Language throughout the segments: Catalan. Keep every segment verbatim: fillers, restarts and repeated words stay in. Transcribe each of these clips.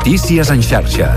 Notícies en xarxa.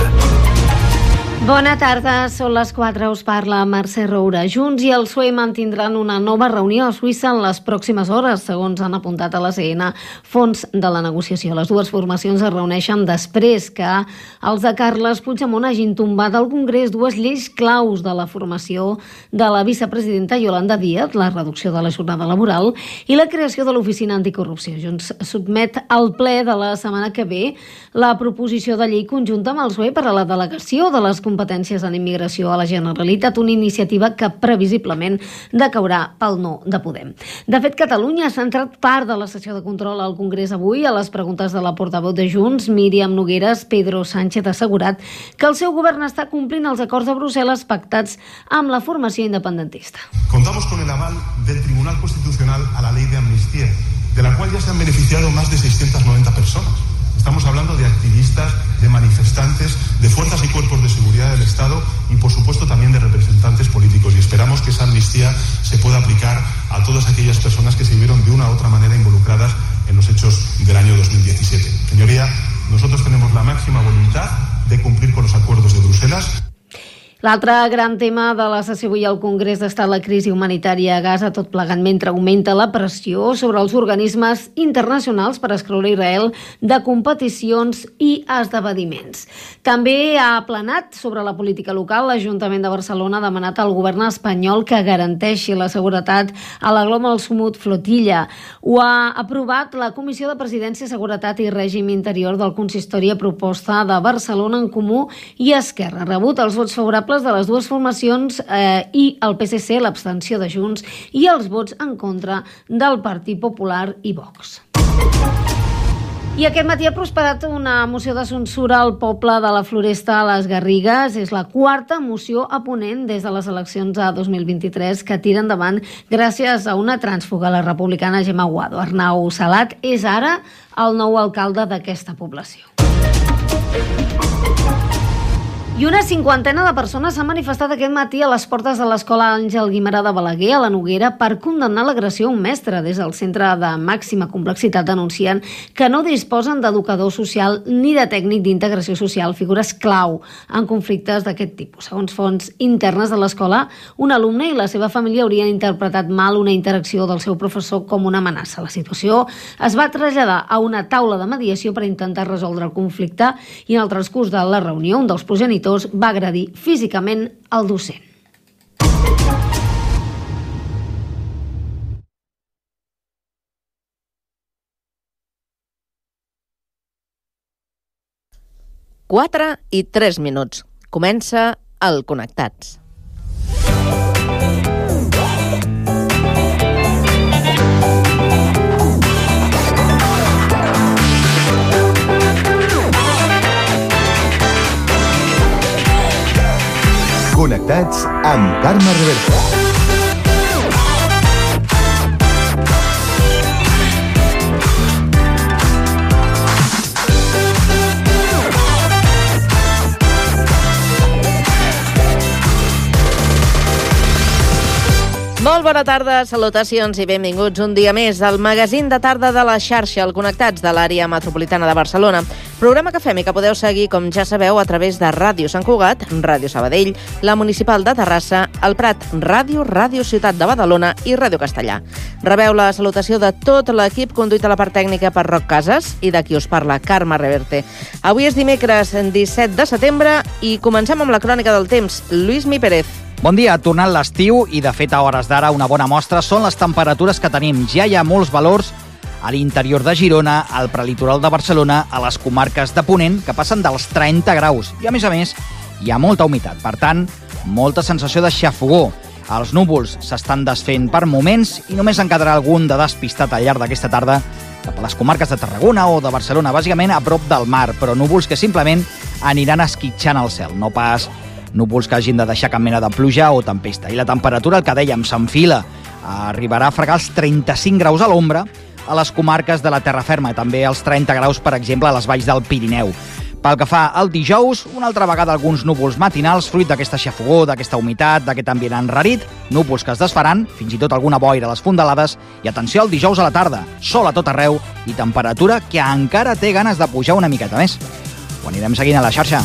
Bona tarda, són les quatre, us parla Mercè Roura. Junts i el P S O E mantindran una nova reunió a Suïssa en les pròximes hores, segons han apuntat a l'A C N, fons de la negociació. Les dues formacions es reuneixen després que els de Carles Puigdemont hagin tombat al Congrés dues lleis claus de la formació de la vicepresidenta Yolanda Díaz, la reducció de la jornada laboral i la creació de l'Oficina Anticorrupció. Junts sotmet al ple de la setmana que ve la proposició de llei conjunta amb el P S O E per a la delegació de les competències en immigració a la Generalitat, una iniciativa que previsiblement decaurà pel no de Podem. De fet, Catalunya ha centrat part de la sessió de control al Congrés avui a les preguntes de la portaveu de Junts, Míriam Nogueras. Pedro Sánchez ha assegurat que el seu govern està complint els acords de Brussel·les pactats amb la formació independentista. Contamos con el aval del Tribunal Constitucional a la ley de amnistía, de la cual ya se han beneficiado más de seiscientas noventa personas. Estamos hablando de activistas, de manifestantes, de fuerzas y cuerpos de seguridad del Estado y, por supuesto, también de representantes políticos. Y esperamos que esa amnistía se pueda aplicar a todas aquellas personas que se vieron de una u otra manera involucradas en los hechos del año dos mil diecisiete. Señoría, nosotros tenemos la máxima voluntad de cumplir con los acuerdos de Bruselas. L'altre gran tema de la sessió avui al Congrés ha estat la crisi humanitària a Gaza, tot plegant mentre augmenta la pressió sobre els organismes internacionals per excloure Israel de competicions i esdeveniments. També ha aplanat sobre la política local. L'Ajuntament de Barcelona ha demanat al govern espanyol que garanteixi la seguretat a la Global Sumut Flotilla. Ho ha aprovat la Comissió de Presidència, Seguretat i Règim Interior del Consistori a proposta de Barcelona en Comú i Esquerra. Ha rebut els vots favorables de les dues formacions eh, i el P S C, l'abstenció de Junts i els vots en contra del Partit Popular i Vox. I aquest matí ha prosperat una moció de censura al poble de la Floresta a les Garrigues. És la quarta moció a ponent des de les eleccions de dos mil vint-i-tres que tira endavant gràcies a una trànsfuga, la republicana Gemma Guado. Arnau Salat és ara el nou alcalde d'aquesta població. I una cinquantena de persones s'han manifestat aquest matí a les portes de l'Escola Àngel Guimerà de Balaguer, a la Noguera, per condemnar l'agressió a un mestre. Des del Centre de Màxima Complexitat denuncien que no disposen d'educador social ni de tècnic d'integració social, figures clau en conflictes d'aquest tipus. Segons fonts internes de l'escola, un alumne i la seva família haurien interpretat mal una interacció del seu professor com una amenaça. La situació es va traslladar a una taula de mediació per intentar resoldre el conflicte i en el transcurs de la reunió un dels progenitors va agredir físicament el docent. quatre i tres minuts. Comença el Connectats. Connectats amb Carme Reverte. Molt bona tarda, salutacions i benvinguts un dia més al magazín de tarda de la xarxa, el Connectats de l'àrea metropolitana de Barcelona. Programa que fem i que podeu seguir, com ja sabeu, a través de Ràdio Sant Cugat, Ràdio Sabadell, la Municipal de Terrassa, el Prat Ràdio, Ràdio Ciutat de Badalona i Ràdio Castellà. Rebeu la salutació de tot l'equip conduït a la part tècnica per Roc Casas i de qui us parla, Carme Reverte. Avui és dimecres disset de setembre i comencem amb la crònica del temps. Lluís Mi Pérez. Bon dia, tornant l'estiu i, de fet, a hores d'ara una bona mostra són les temperatures que tenim. Ja hi ha molts valors a l'interior de Girona, al prelitoral de Barcelona, a les comarques de Ponent, que passen dels trenta graus. I, a més a més, hi ha molta humitat. Per tant, molta sensació de xafogó. Els núvols s'estan desfent per moments i només en quedarà algun de despistat al llarg d'aquesta tarda cap a les comarques de Tarragona o de Barcelona, bàsicament a prop del mar, però núvols que simplement aniran esquitxant el cel, no pas núvols que hagin de deixar cap mena de pluja o tempesta. I la temperatura, el que dèiem, s'enfila. Arribarà a fregar els trenta-cinc graus a l'ombra a les comarques de la terra ferma, també els trenta graus, per exemple, a les valls del Pirineu. Pel que fa al dijous, una altra vegada alguns núvols matinals, fruit d'aquesta xafogó, d'aquesta humitat, d'aquest ambient enrarit, núvols que es desfaran, fins i tot alguna boira a les fondalades, i atenció al dijous a la tarda, sol a tot arreu i temperatura que encara té ganes de pujar una miqueta més. Ho anirem seguint a la xarxa.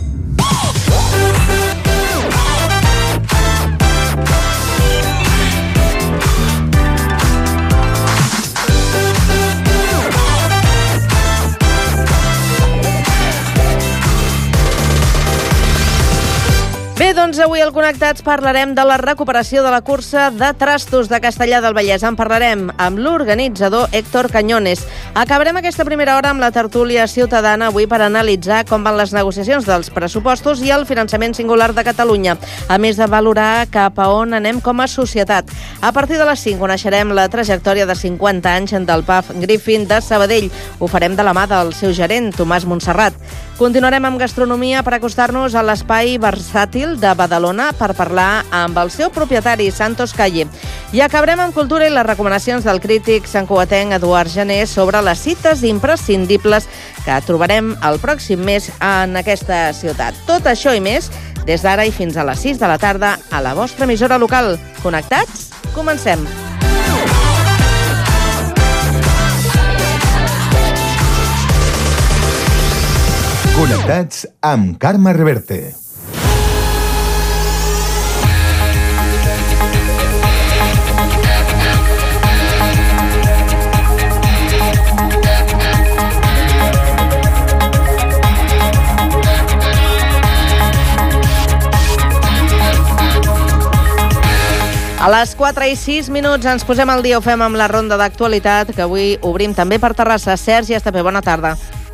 Bé, doncs avui al Connectats parlarem de la recuperació de la cursa de trastos de Castellar del Vallès. En parlarem amb l'organitzador Héctor Cañones. Acabarem aquesta primera hora amb la tertúlia ciutadana avui per analitzar com van les negociacions dels pressupostos i el finançament singular de Catalunya, a més de valorar cap a on anem com a societat. A partir de les cinc coneixerem la trajectòria de cinquanta anys del P A F Griffin de Sabadell. Ho farem de la mà del seu gerent, Tomàs Montserrat. Continuarem amb gastronomia per acostar-nos a l'espai versàtil de Badalona per parlar amb el seu propietari, Santos Calle. I acabarem amb cultura i les recomanacions del crític santcugatenc Eduard Gené sobre les cites imprescindibles que trobarem el pròxim mes en aquesta ciutat. Tot això i més des d'ara i fins a les sis de la tarda a la vostra emissora local. Connectats? Comencem! Connectats amb Carme Reverte. A les quatre i sis minuts ens posem al dia, ho fem amb la ronda d'actualitat, que avui obrim també per Terrassa. Sergi Estapé, bona tarda.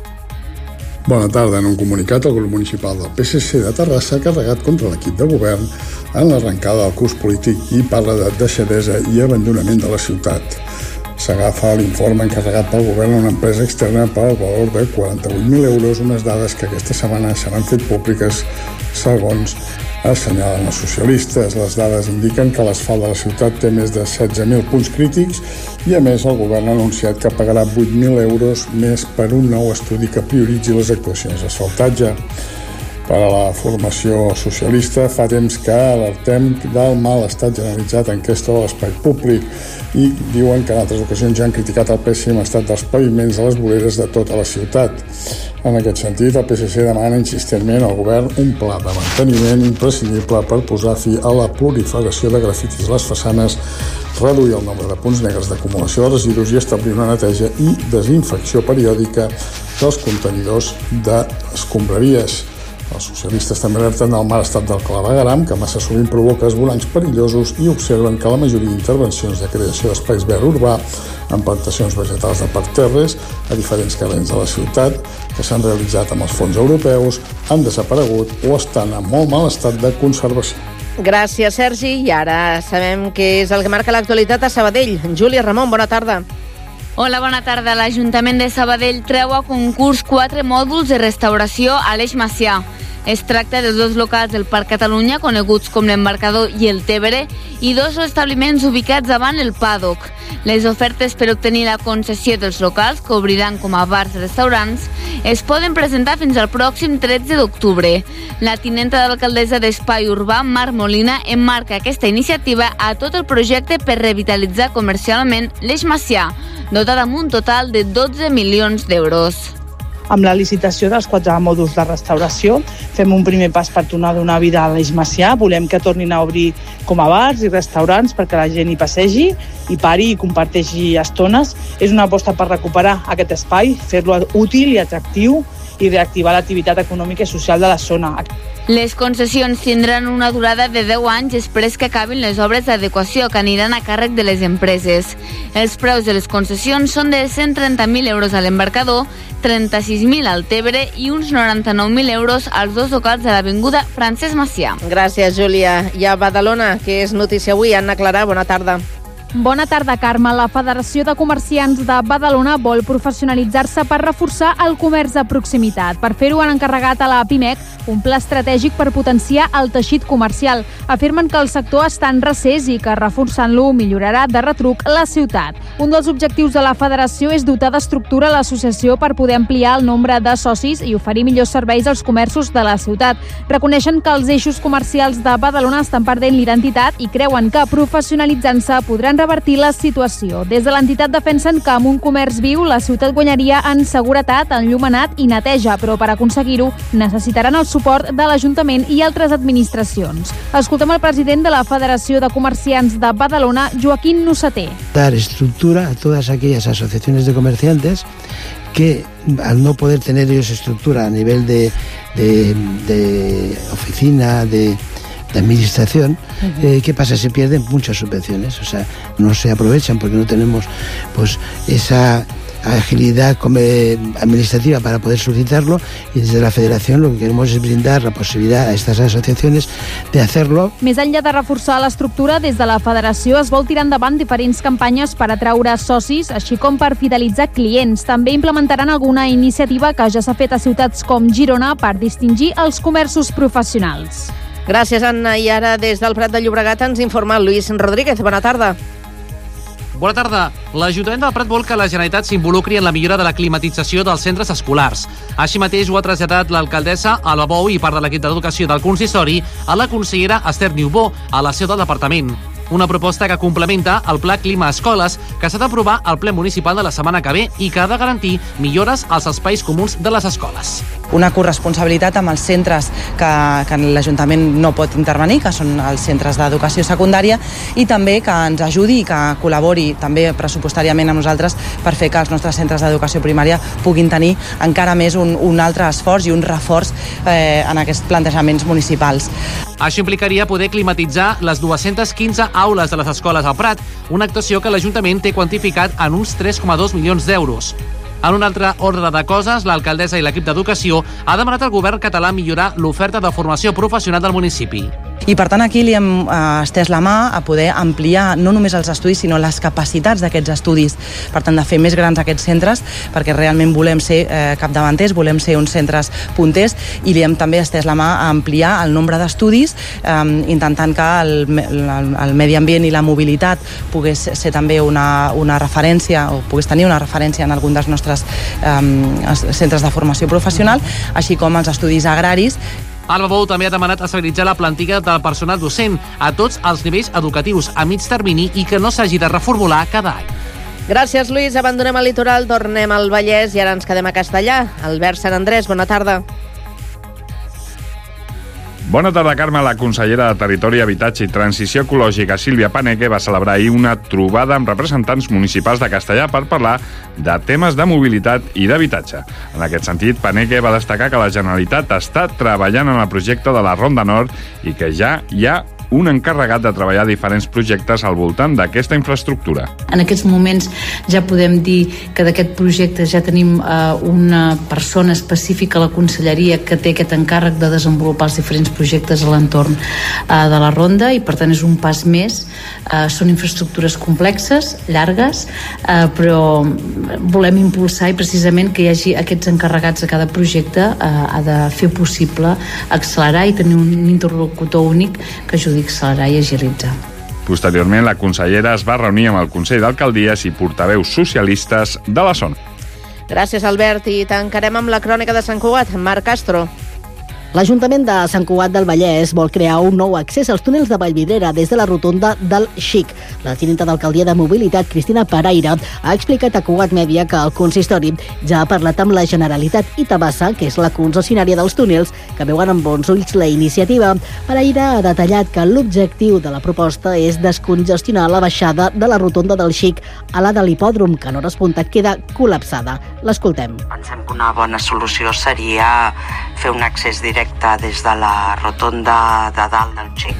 Bona tarda. En un comunicat, el grup municipal del P S C de Terrassa ha carregat contra l'equip de govern en l'arrencada del curs polític i parla de deixadesa i abandonament de la ciutat. S'agafa l'informe encarregat pel govern a una empresa externa pel valor de quaranta-vuit mil euros, unes dades que aquesta setmana s'han fet públiques segons assenyalen els socialistes. Les dades indiquen que l'asfalt de la ciutat té més de setze mil punts crítics i, a més, el govern ha anunciat que pagarà vuit mil euros més per un nou estudi que prioritzi les actuacions d'asfaltatge. Per a la formació socialista fa temps que alertem del mal estat generalitzat en aquesta de l'espai públic i diuen que en altres ocasions ja han criticat el pèssim estat dels paviments de les voreres de tota la ciutat. En aquest sentit, el P S C demana insistentment al govern un pla de manteniment imprescindible per posar fi a la proliferació de grafitis a les façanes, reduir el nombre de punts negres d'acumulació de residus i establir una neteja i desinfecció periòdica dels contenidors d'escombraries. Els socialistes també alerten del mal estat del clavegueram, que massa sovint provoca esvorancs perillosos, i observen que la majoria d'intervencions de creació d'espais verd urbà amb plantacions vegetals de parterres a diferents carrers de la ciutat que s'han realitzat amb els fons europeus han desaparegut o estan en molt mal estat de conservació. Gràcies, Sergi. I ara sabem què és el que marca l'actualitat a Sabadell. Júlia Ramon, bona tarda. Hola, bona tarda. L'Ajuntament de Sabadell treu a concurs quatre mòduls de restauració a l'Eix Macià. Es tracta de dos locals del Parc Catalunya, coneguts com l'Embarcador i el Tèvere, i dos establiments ubicats davant el Paddock. Les ofertes per obtenir la concessió dels locals, que obriran com a bars i restaurants, es poden presentar fins al pròxim tretze d'octubre. La tinenta d'alcaldessa d'Espai Urbà, Mar Molina, emmarca aquesta iniciativa a tot el projecte per revitalitzar comercialment l'Eix Macià, dotat amb un total de dotze milions d'euros. Amb la licitació dels quatre mòduls de restauració fem un primer pas per tornar a donar vida a l'Eix Macià. Volem que tornin a obrir com a bars i restaurants perquè la gent hi passegi, hi pari i comparteixi estones. És una aposta per recuperar aquest espai, fer-lo útil i atractiu i reactivar l'activitat econòmica i social de la zona. Les concessions tindran una durada de deu anys després que acabin les obres d'adequació que aniran a càrrec de les empreses. Els preus de les concessions són de cent trenta mil euros a l'Embarcador, trenta-sis mil al Tèvere i uns noranta-nou mil euros als dos locals de l'avinguda Francesc Macià. Gràcies, Júlia. I a Badalona, que és notícia avui, Anna Clarà, bona tarda. Bona tarda, Carme. La Federació de Comerciants de Badalona vol professionalitzar-se per reforçar el comerç de proximitat. Per fer-ho han encarregat a la PIMEC un pla estratègic per potenciar el teixit comercial. Afirmen que el sector està en recés i que reforçant-lo millorarà de retruc la ciutat. Un dels objectius de la Federació és dotar d'estructura l'associació per poder ampliar el nombre de socis i oferir millors serveis als comerços de la ciutat. Reconeixen que els eixos comercials de Badalona estan perdent l'identitat i creuen que professionalitzant-se podran revertir la situació. Des de l'entitat defensen que amb un comerç viu la ciutat guanyaria en seguretat, enllumenat i neteja, però per aconseguir-ho necessitaran el suport de l'Ajuntament i altres administracions. Escoltem el president de la Federació de Comerciants de Badalona, Joaquín Nussater. Dar estructura a todas aquellas asociaciones de comerciantes que al no poder tener ellos estructura a nivel de, de, de oficina, de, de administración, uh-huh. eh, ¿qué pasa? Se pierden muchas subvenciones, o sea, no se aprovechan porque no tenemos pues esa agilidad administrativa para poder solicitarlo, y desde la Federación lo que queremos es brindar la posibilidad a estas asociaciones de hacerlo. Més enllà de reforçar l'estructura, des de la Federació es vol tirar endavant diferents campanyes per atraure socis, així com per fidelitzar clients. També implementaran alguna iniciativa que ja s'ha fet a ciutats com Girona per distingir els comerços professionals. Gràcies, Anna. I ara, des del Prat de Llobregat, ens informa Lluís Rodríguez. Bona tarda. Bona tarda. L'Ajuntament del Prat vol que la Generalitat s'involucri en la millora de la climatització dels centres escolars. Així mateix ho ha traslladat l'alcaldessa Alba Bou i part de l'equip d'educació del consistori a la consellera Esther Niubó, a la seu del departament. Una proposta que complementa el Pla Clima Escoles que s'ha d'aprovar al ple municipal de la setmana que ve i que ha de garantir millores als espais comuns de les escoles. Una corresponsabilitat amb els centres que, que l'Ajuntament no pot intervenir, que són els centres d'educació secundària, i també que ens ajudi i que col·labori també pressupostàriament amb nosaltres per fer que els nostres centres d'educació primària puguin tenir encara més un, un altre esforç i un reforç eh, en aquests plantejaments municipals. Això implicaria poder climatitzar les dues-centes quinze aules de les escoles al Prat, una actuació que l'Ajuntament té quantificat en uns tres coma dos milions d'euros. En un altre ordre de coses, l'alcaldessa i l'equip d'educació ha demanat al govern català millorar l'oferta de formació professional del municipi. I per tant aquí li hem eh, estès la mà a poder ampliar no només els estudis sinó les capacitats d'aquests estudis, per tant de fer més grans aquests centres, perquè realment volem ser eh, capdavanters, volem ser uns centres punters, i li hem també estès la mà a ampliar el nombre d'estudis, eh, intentant que el, el, el medi ambient i la mobilitat pogués ser també una, una referència, o pogués tenir una referència en algun dels nostres eh, centres de formació professional, així com els estudis agraris. Alba Bou també ha demanat estabilitzar la plantilla del personal docent a tots els nivells educatius a mig termini i que no s'hagi de reformular cada any. Gràcies, Lluís. Abandonem el litoral, tornem al Vallès i ara ens quedem a Castellà. Albert Sant Andrés, bona tarda. Bona tarda, Carme. La consellera de Territori, Habitatge i Transició Ecològica, Sílvia Paneque, va celebrar ahir una trobada amb representants municipals de Castellà per parlar de temes de mobilitat i d'habitatge. En aquest sentit, Paneque va destacar que la Generalitat està treballant en el projecte de la Ronda Nord i que ja hi ha un encarregat de treballar diferents projectes al voltant d'aquesta infraestructura. En aquests moments ja podem dir que d'aquest projecte ja tenim eh, una persona específica a la conselleria que té aquest encàrrec de desenvolupar els diferents projectes a l'entorn eh, de la Ronda, i per tant és un pas més. Eh, són infraestructures complexes, llargues, eh, però volem impulsar, i precisament que hi hagi aquests encarregats a cada projecte eh, ha de fer possible accelerar i tenir un interlocutor únic que ajudi a accelerar i agilitzar. Posteriorment, la consellera es va reunir amb el Consell d'Alcaldies i portaveus socialistes de la zona. Gràcies, Albert. I tancarem amb la crònica de Sant Cugat. Marc Castro. L'Ajuntament de Sant Cugat del Vallès vol crear un nou accés als túnels de Vallvidrera des de la rotonda del Xic. La tinenta d'Alcaldia de Mobilitat, Cristina Paraire, ha explicat a Cugat Mèdia que el consistori ja ha parlat amb la Generalitat i Tabasa, que és la concessionària dels túnels, que veuen amb bons ulls la iniciativa. Paraire ha detallat que l'objectiu de la proposta és descongestionar la baixada de la rotonda del Xic a la de l'hipòdrom, que en hores punta queda col·lapsada. L'escoltem. Pensem que una bona solució seria fer un accés directe des de la rotonda de dalt del Xic,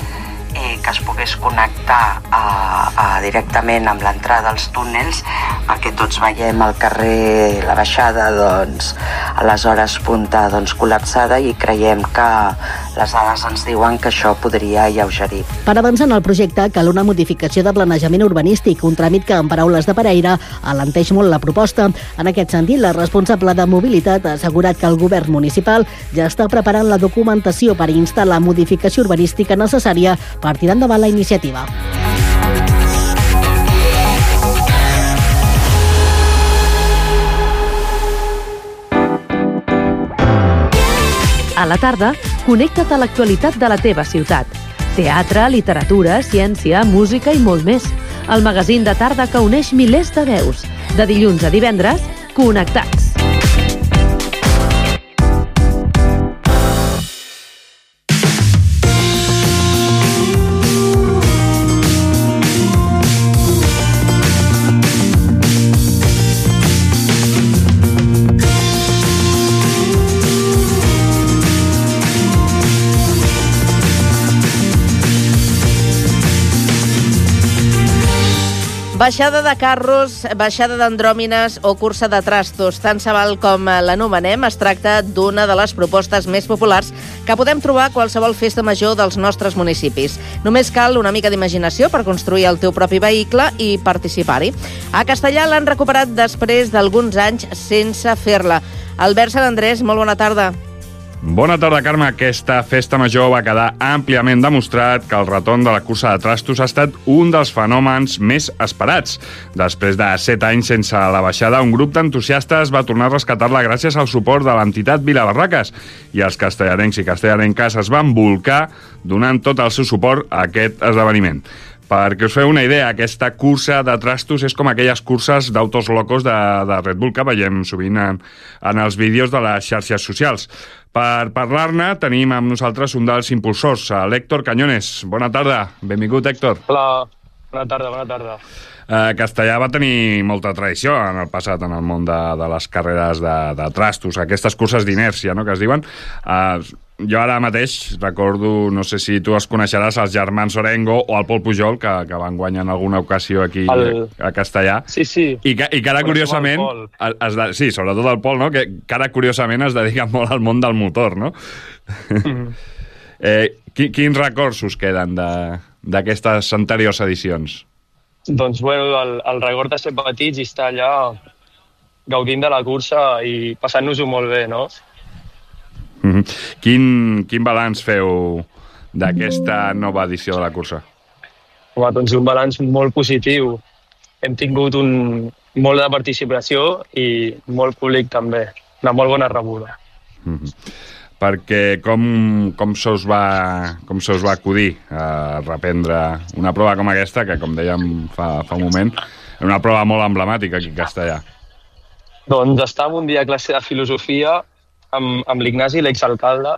eh, que es pogués connectar a, a, directament amb l'entrada dels túnels, perquè tots veiem el carrer, la baixada, doncs, a les hores punta doncs, col·lapsada, i creiem que les dades ens diuen que això podria alleugerir. Per avançar en el projecte cal una modificació de planejament urbanístic, un tràmit que, en paraules de Paraire, alenteix molt la proposta. En aquest sentit, la responsable de mobilitat ha assegurat que el govern municipal ja està preparant la documentació per instar la modificació urbanística necessària per tirar endavant la iniciativa. A la tarda, connecta't a l'actualitat de la teva ciutat. Teatre, literatura, ciència, música i molt més. el magazín de tarda que uneix milers de veus. De dilluns a divendres, Connectats. Baixada de carros, baixada d'andròmines o cursa de trastos, tant se val com l'anomenem, es tracta d'una de les propostes més populars que podem trobar a qualsevol festa major dels nostres municipis. Només cal una mica d'imaginació per construir el teu propi vehicle i participar-hi. A Castellà l'han recuperat després d'alguns anys sense fer-la. Albert Sant Andrés, molt bona tarda. Bona tarda, Carme. Aquesta festa major va quedar àmpliament demostrat que el retorn de la cursa de trastos ha estat un dels fenòmens més esperats. Després de set anys sense la baixada, un grup d'entusiastes va tornar a rescatar-la gràcies al suport de l'entitat Vilabarraques, i els castellarencs i castellarenques es van volcar donant tot el seu suport a aquest esdeveniment. Perquè us feu una idea, aquesta cursa de trastos és com aquelles curses d'autos locos de, de Red Bull que veiem sovint en, en els vídeos de les xarxes socials. Per parlar-ne tenim amb nosaltres un dels impulsors, l'Héctor Cañones. Bona tarda, benvingut, Héctor. Hola, bona tarda, bona tarda. Eh, Castellà va tenir molta tradició en el passat en el món de, de les carreres de, de trastos, aquestes curses d'inèrcia, no?, que es diuen. Eh, jo ara mateix recordo, no sé si tu els coneixeràs, els germans Orengo o el Pol Pujol, que, que van guanyar en alguna ocasió aquí el... a Castellà. Sí, sí. I que, i que ara, curiosament, es, es de... sí, sobretot el Pol, no?, que, que ara, curiosament, es dedica molt al món del motor, no? Mm. eh, qui, quins records us queden d'aquestes anteriors edicions? Doncs, bueno, el, el record de ser petits i estar allà gaudint de la cursa i passant-nos-ho molt bé, no? Mm-hmm. Quin, quin balanç feu d'aquesta nova edició de la cursa? Home, doncs un balanç molt positiu. Hem tingut un, molt de participació i molt públic també. Una molt bona rebuda. Mm-hmm. Perquè com, com se us va, com se us va acudir a reprendre una prova com aquesta, que com dèiem fa, fa un moment, és una prova molt emblemàtica aquí a Castellà? Doncs estàvem un dia a classe de filosofia amb, amb l'Ignasi, l'exalcalde,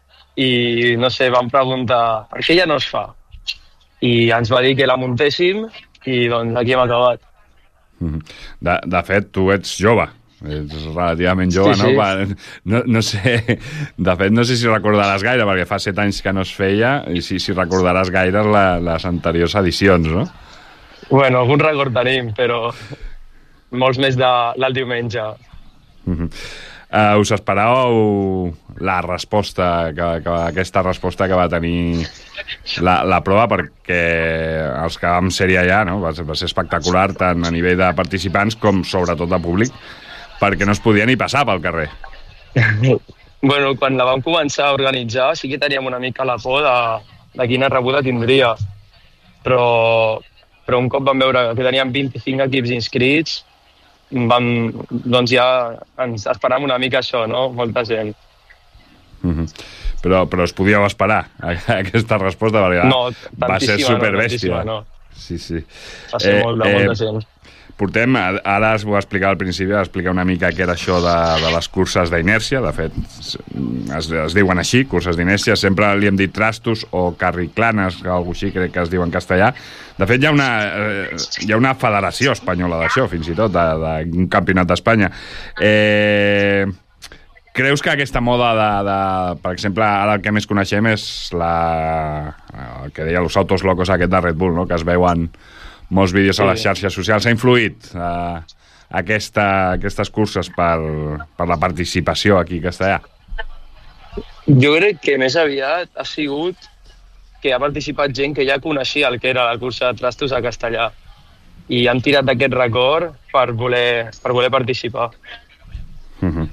i no sé, vam preguntar per què ja no es fa? I ens va dir que la muntéssim i doncs aquí hem acabat. De, de fet, tu ets jove. Ets relativament jove, sí, no? Sí. no? No sé, de fet, no sé si recordaràs gaire, perquè fa set anys que no es feia, i si, si recordaràs gaire la, les anteriors edicions, no? Bueno, algun record tenim, però molts més de, del diumenge. Uh-huh. Uh, us esperàveu la resposta, que, que, aquesta resposta que va tenir la, la prova, perquè els que vam ser allà, no? va, ser, va ser espectacular, tant a nivell de participants com sobretot de públic, perquè no es podia ni passar pel carrer. Bueno, quan la vam començar a organitzar sí que teníem una mica la por de, de quina rebuda tindria, però, però un cop vam veure que teníem vint-i-cinc equips inscrits, vam, doncs ja ens esperàvem una mica això, no? Molta gent. Mm-hmm. Però, però us podíeu esperar a, a aquesta resposta, perquè no, va ser superbèstia. No, sí, sí. Va ser eh, molt de molta eh, gent. Portem, ara es ho explicar al principi, explicar una mica què era això de, de les curses d'inèrcia. De fet, es, es diuen així, curses d'inèrcia. Sempre li hem dit trastos o carriclanes, alguna així crec que es diu en castellà. De fet, hi ha una, hi ha una federació espanyola d'això, fins i tot, d'un campionat d'Espanya. Eh, creus que aquesta moda de, de... Per exemple, ara el que més coneixem és la, el que deia los autos locos aquest de Red Bull, no? Que es veuen molts vídeos a les xarxes socials. Ha influït eh, aquesta, aquestes curses per, per la participació aquí a Castellà? Jo crec que més aviat ha sigut que ha participat gent que ja coneixia el que era la cursa de trastos a Castellà i han tirat d'aquest record per voler, per voler participar. Uh-huh.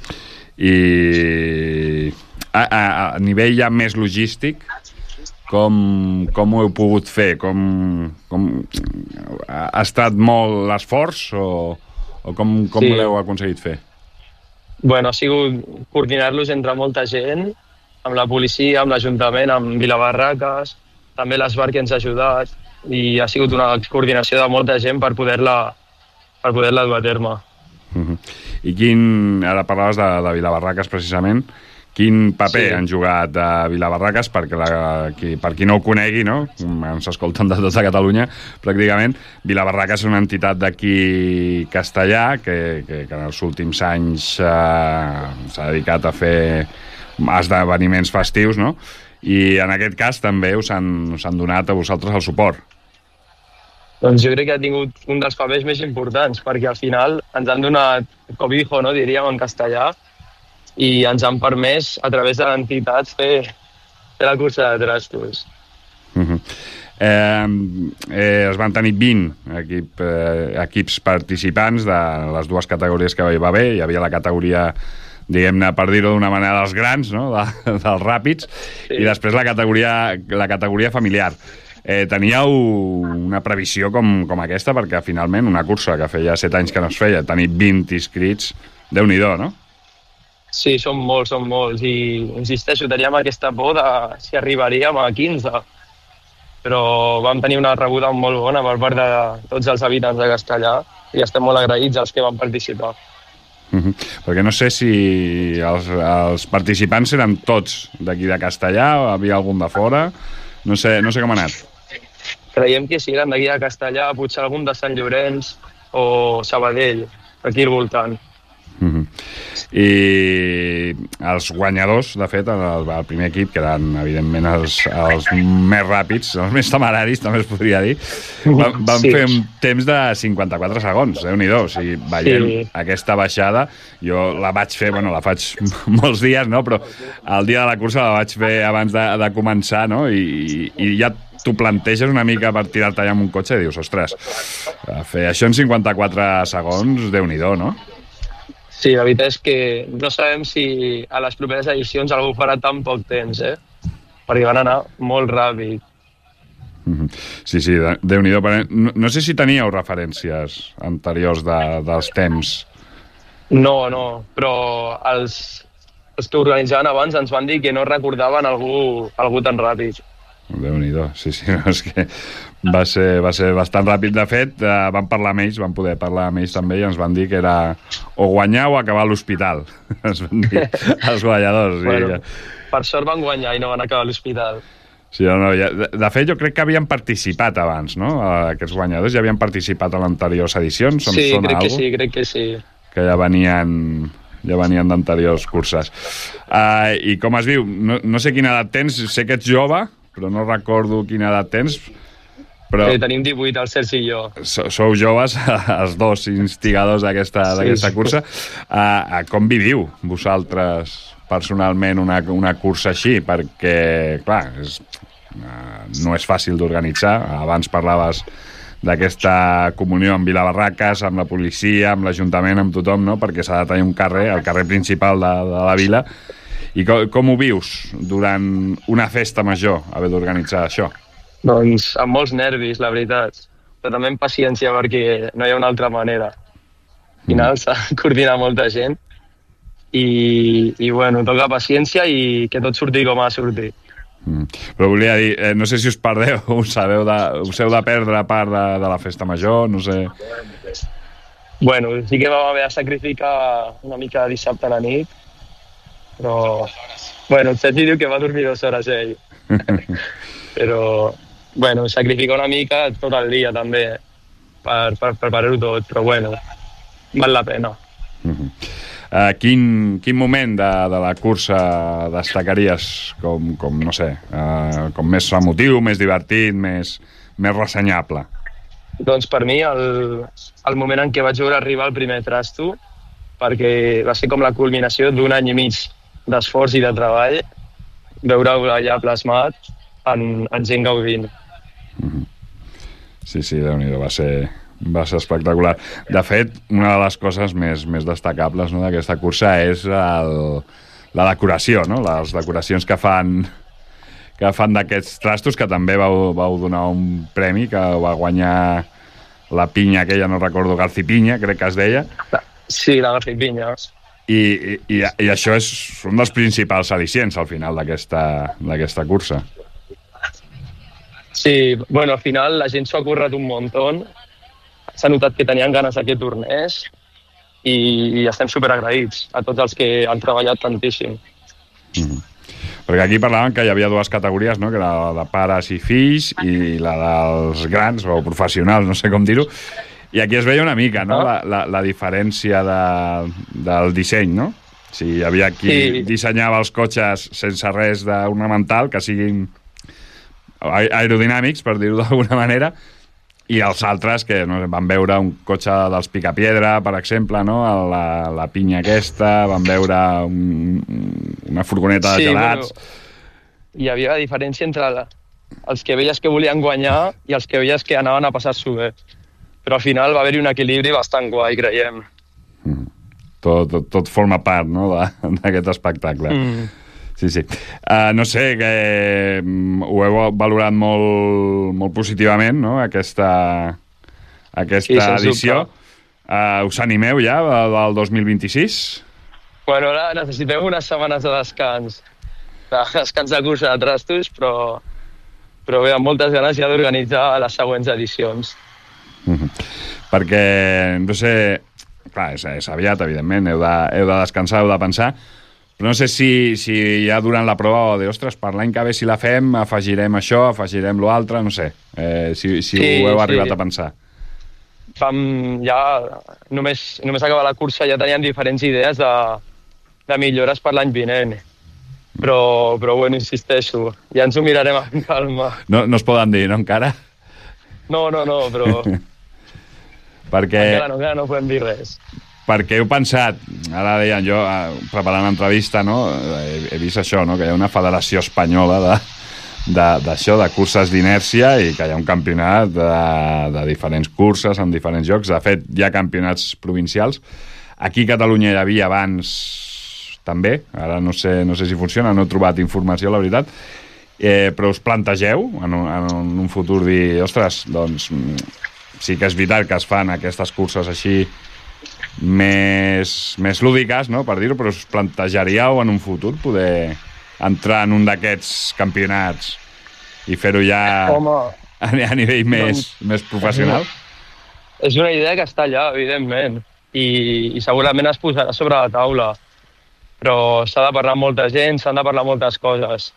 I a, a, a nivell ja més logístic, Com, com ho heu pogut fer? Com, com, ha estat molt l'esforç o, o com, com sí. l'heu aconseguit fer? Bueno, ha sigut coordinar-los entre molta gent, amb la policia, amb l'Ajuntament, amb Vilabarraques, també l'Esbar que ens ha ajudat, i ha sigut una coordinació de molta gent per poder-la per poder-la dur a terme. Uh-huh. I quin, ara parlaves de, de Vilabarraques precisament, quin paper sí. han jugat a Vilabarraques, perquè la, qui, per qui no ho conegui, no? Ens escolten de tota Catalunya, pràcticament. Vilabarraques és una entitat d'aquí castellà que, que, que en els últims anys eh, s'ha dedicat a fer esdeveniments festius, no? I en aquest cas també us han, us han donat a vosaltres el suport. Doncs jo crec que ha tingut un dels papers més importants, perquè al final ens han donat cobijo, no, diríem en castellà, i ens han permès, a través de l'entitat, fer, fer la cursa de trastos. Uh-huh. eh, eh, es van tenir vint equip, eh, equips participants de les dues categories que hi va haver. Hi havia la categoria, diguem-ne, per dir-ho d'una manera, dels grans, no? de, dels ràpids, sí. I després la categoria, la categoria familiar. Eh, teníeu una previsió com, com aquesta, perquè finalment una cursa que feia set anys que no es feia, tenir vint inscrits, Déu-n'hi-do, no? Sí, són molts, són molts, i insisteixo, teníem aquesta por de si arribaríem a quinze, però vam tenir una rebuda molt bona per part de tots els habitants de Castellà i estem molt agraïts als que van participar. Uh-huh. Perquè no sé si els, els participants eren tots d'aquí de Castellà o havia algun de fora, no sé, no sé com ha anat. Creiem que si eren d'aquí de Castellà, potser algun de Sant Llorenç o Sabadell, aquí al voltant. Uh-huh. I els guanyadors, de fet, el, el primer equip, que eren evidentment els, els més ràpids, els més temeraris, també es podria dir, van, van sí. fer un temps de cinquanta-quatre segons, Déu-n'hi-do. O sigui, veient sí. aquesta baixada, jo la vaig fer, bueno, la faig molts dies, no? Però el dia de la cursa la vaig fer abans de, de començar, no? I, i ja t'ho planteges una mica per tirar-te allà amb un cotxe i dius, ostres, fer això en cinquanta-quatre segons, Déu-n'hi-do, no? Sí, la veritat és que no sabem si a les properes edicions algú farà tan poc temps, eh? Perquè van anar molt ràpid. Sí, sí, Déu-n'hi-do. No, no sé si teníeu referències anteriors de, dels temps. No, no, però els, els que organitzaven abans ens van dir que no recordaven algú, algú tan ràpid. Déu-n'hi-do, sí, sí, no, és que va ser, va ser bastant ràpid. De fet, eh, vam parlar amb ells, vam poder parlar amb ells també i ens van dir que era o guanyar o acabar a l'hospital. Ens van dir els guanyadors. Bueno, sí. Per sort van guanyar i no van acabar a l'hospital. Sí, no, no, ja, de, de fet, jo crec que havien participat abans, no? Aquests guanyadors ja havien participat a l'anteriors edicions. Sí, crec que sí, crec que sí. Que ja venien... ja venien d'anteriors curses. Uh, I com es diu? No, no sé quina edat tens, sé que ets jove, però no recordo quina edat tens. Però sí, tenim divuit, el Sergi i jo. Sou joves, els dos instigadors d'aquesta sí, sí. cursa. Uh, com viviu vosaltres personalment una, una cursa així? Perquè, clar, és, uh, no és fàcil d'organitzar. Abans parlaves d'aquesta comunió amb Vilabarraques, amb la policia, amb l'Ajuntament, amb tothom, no? Perquè s'ha de tenir un carrer, el carrer principal de, de la vila. I com, com ho vius durant una festa major, haver d'organitzar això? Doncs amb molts nervis, la veritat. Però també amb paciència, perquè no hi ha una altra manera. Al final s'ha de coordinar molta gent i, i bueno, toca paciència i que tot surti com ha de sortir. Mm. Però volia dir, eh, no sé si us perdeu, us, sabeu de, us heu de perdre part de, de la festa major, no sé... Bueno, sí que vam haver de sacrificar una mica dissabte a la nit, però... Bueno, el Sergi diu que va dormir dues hores ell. Però, bueno, sacrificar una mica tot el dia també per, per preparar-ho tot, però bueno, val la pena. Uh-huh. Uh, quin, quin moment de, de la cursa destacaries com, com no sé, uh, com més emotiu, més divertit, més, més ressenyable? Doncs per mi el, el moment en què vaig veure arribar el primer trasto, perquè va ser com la culminació d'un any i mig d'esforç i de treball, veure-ho allà plasmat en, en gent gaudint. Uh-huh. Sí, sí, Déu-n'hi-do, va ser... va ser espectacular. De fet, una de les coses més, més destacables, no, d'aquesta cursa és el, la decoració, no? Les decoracions que fan que fan d'aquests trastos, que també vau, vau donar un premi que va guanyar la pinya aquella, no recordo, Garcipinya, crec que es deia. Sí, la Garcipinya. I, i, i això és un dels principals al·licients al final d'aquesta d'aquesta cursa. Sí, bueno, al final la gent s'ho ha currat un muntó. S'ha notat que tenien ganes d'aquest torneig i, i estem superagraïts a tots els que han treballat tantíssim. Mm. Perquè aquí parlaven que hi havia dues categories, no? Que era la de pares i fills i la dels grans o professionals, no sé com dir-ho. I aquí es veia una mica, no? La, la, la diferència de, del disseny, no? Si hi havia qui sí. dissenyava els cotxes sense res d'ornamental, que siguin aerodinàmics, per dir-ho d'alguna manera, i els altres que no, van veure un cotxe dels Picapiedra, per exemple, no? La, la pinya aquesta, van veure un, una furgoneta de sí, gelats... Bueno, hi havia la diferència entre la, els que veies que volien guanyar i els que veies que anaven a passar-s'ho bé. Però al final va haver-hi un equilibri bastant guai, creiem. Mm. Tot, tot, tot forma part, no?, d'aquest espectacle. Mm. Sí, sí. Uh, no sé, que ho heu valorat molt, molt positivament, no?, aquesta, aquesta sí, edició. Uh, us animeu ja del dos mil vint-i-sis? Bueno, ara necessitem unes setmanes de descans. De descans de cursa de trastos, però, però bé, amb moltes ganes ja d'organitzar les següents edicions. Mm-hmm. Perquè, no sé, clar, és, és aviat, evidentment, heu de, heu de descansar, heu de pensar, però no sé si, si ja durant la prova o de, ostres, per l'any que ve si la fem, afegirem això, afegirem l'altre, no sé, eh, si, si sí, ho heu arribat sí. a pensar. Fam, ja, només, només acabar la cursa ja teníem diferents idees de, de millores per l'any vinent. Però, però bueno, insisteixo, ja ens ho mirarem amb calma. No, no es poden dir, no, encara? No, no, no, però... perquè... Encara no, encara no podem dir res. Perquè heu pensat, ara deien jo, preparant l'entrevista, no? He, he vist això, no? Que hi ha una federació espanyola de, de, d'això, de curses d'inèrcia, i que hi ha un campionat de, de diferents curses en diferents llocs. De fet, hi ha campionats provincials. Aquí a Catalunya hi havia abans també, ara no sé, no sé si funciona, no he trobat informació, la veritat. Eh, però us plantegeu en un, en un futur dir, ostres, doncs sí que és veritat que es fan aquestes curses així més, més lúdiques, no?, per dir-ho, però us plantejaríeu en un futur poder entrar en un d'aquests campionats i fer-ho ja Home, a, a nivell més, doncs, més professional? És una idea que està allà, evidentment, i, i segurament es posarà sobre la taula, però s'ha de parlar amb molta gent, s'han de parlar moltes coses.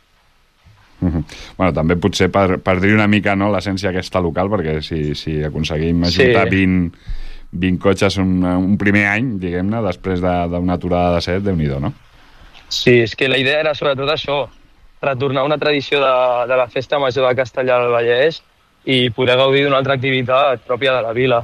Bueno, també potser per, per dir una mica, no, l'essència aquesta local, perquè si, si aconseguim ajuntar sí. vint, vint cotxes un, un primer any, diguem-ne, després d'una de, aturada de set, Déu-n'hi-do, no? Sí, és que la idea era sobretot això, retornar una tradició de, de la Festa Major de Castellar del Vallès i poder gaudir d'una altra activitat pròpia de la vila.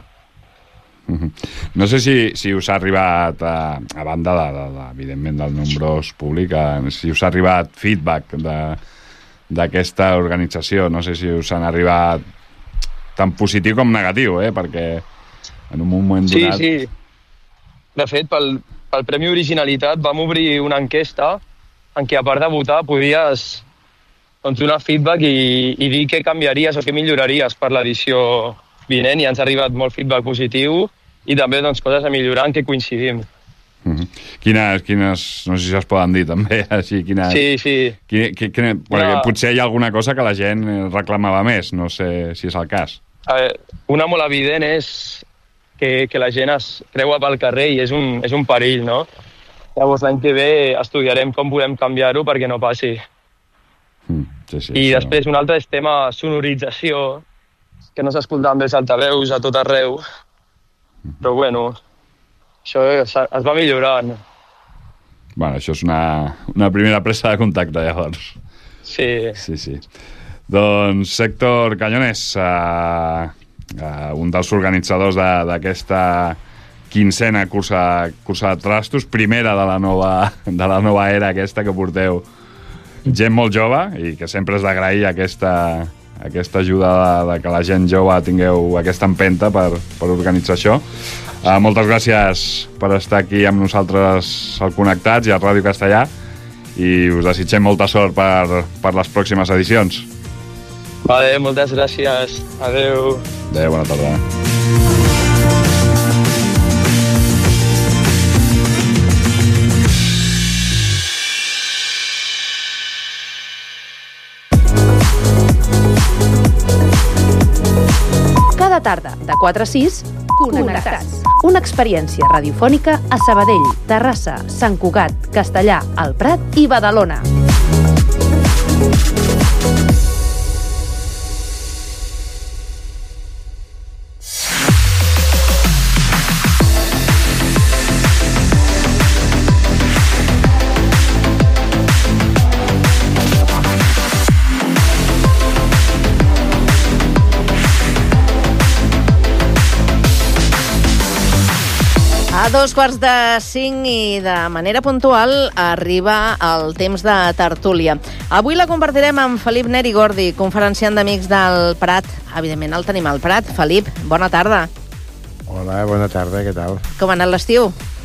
No sé si, si us ha arribat, a, a banda, de, de, de, evidentment, del nombrós públic, si us ha arribat feedback de d'aquesta organització. No sé si us han arribat tant positiu com negatiu, eh? Perquè en un moment donat... Sí, sí. De fet, pel, pel Premi Originalitat vam obrir una enquesta en què, a part de votar, podies doncs, donar feedback i, i dir què canviaries o què milloraries per l'edició vinent, i ens ha arribat molt feedback positiu i també doncs, coses a millorar en què coincidim. Mm-hmm. Quines, quines, no sé si es poden dir també, així, quines... Sí, sí. Quine, quine, perquè ja. Potser hi ha alguna cosa que la gent reclamava més, no sé si és el cas. A veure, una molt evident és que, que la gent es creua pel carrer i és un, és un perill, no? Llavors l'any que ve estudiarem com podem canviar-ho perquè no passi. Mm, sí, sí, I això... després un altre és tema sonorització, que no s'escolta amb els altaveus a tot arreu, però bueno... Això es va millorant. Bueno, això és una, una primera presa de contacte, llavors. Sí. Sí, sí. Doncs Héctor Cañones, uh, uh, un dels organitzadors d'aquesta quinzena cursa, cursa de trastos, primera de la, nova, de la nova era aquesta que porteu gent molt jove, i que sempre és d'agrair aquesta, aquesta ajuda de, de que la gent jove tingueu aquesta empenta per, per organitzar això. Uh, moltes gràcies per estar aquí amb nosaltres al Connectats i al Ràdio Castellà, i us desitgem molta sort per, per les pròximes edicions. Vale, moltes gràcies. Adeu. Adeu, bona tarda. Cada tarda, de quatre a sis, Connectats. Una experiència radiofònica a Sabadell, Terrassa, Sant Cugat, Castellar, El Prat i Badalona. A dos quarts de cinc i de manera puntual arriba el temps de tertúlia. Avui la compartirem amb Felip Neri Gordi, conferenciant d'Amics del Prat. Evidentment el tenim al Prat. Felip, bona tarda. Hola, bona tarda, què tal? Com ha anat l'estiu?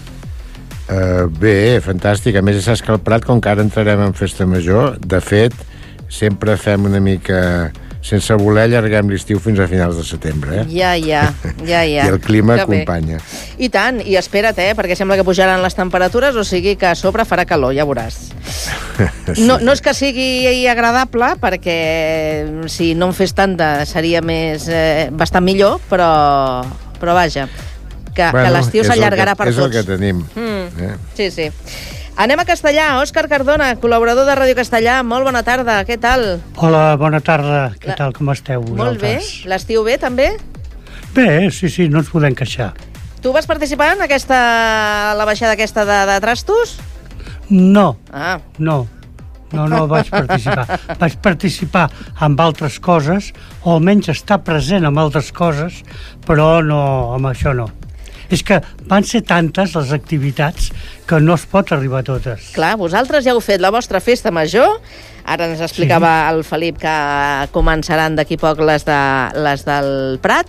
Uh, bé, fantàstic. A més, saps que al Prat, com que ara entrarem en festa major, de fet, sempre fem una mica... Sense voler, allarguem l'estiu fins a finals de setembre, eh? Ja, ja, ja, ja. I el clima acompanya. I tant, i espera't, eh? Perquè sembla que pujaran les temperatures, o sigui que a sobre farà calor, ja veuràs. Sí. No, no és que sigui agradable, perquè si no en fes tanta seria més, eh, bastant millor, però, però vaja, que, bueno, que l'estiu s'allargarà per és tots. És el que tenim. Mm, eh? Sí, sí. Anem a Castellà. Òscar Cardona, col·laborador de Ràdio Castellà. Molt bona tarda, què tal? Hola, bona tarda. Què La... tal, com esteu vosaltres? Molt bé. L'estiu bé, també? Bé, sí, sí, no ens podem queixar. Tu vas participar en aquesta, la baixada aquesta de, de trastos? No, ah. no. No, no vaig participar. Vaig participar amb altres coses, o almenys estar present amb altres coses, però no, amb això no. És que van ser tantes les activitats que no es pot arribar a totes. Clar, vosaltres ja heu fet la vostra festa major. Ara ens explicava sí. el Felip que començaran d'aquí poc les, de, les del Prat.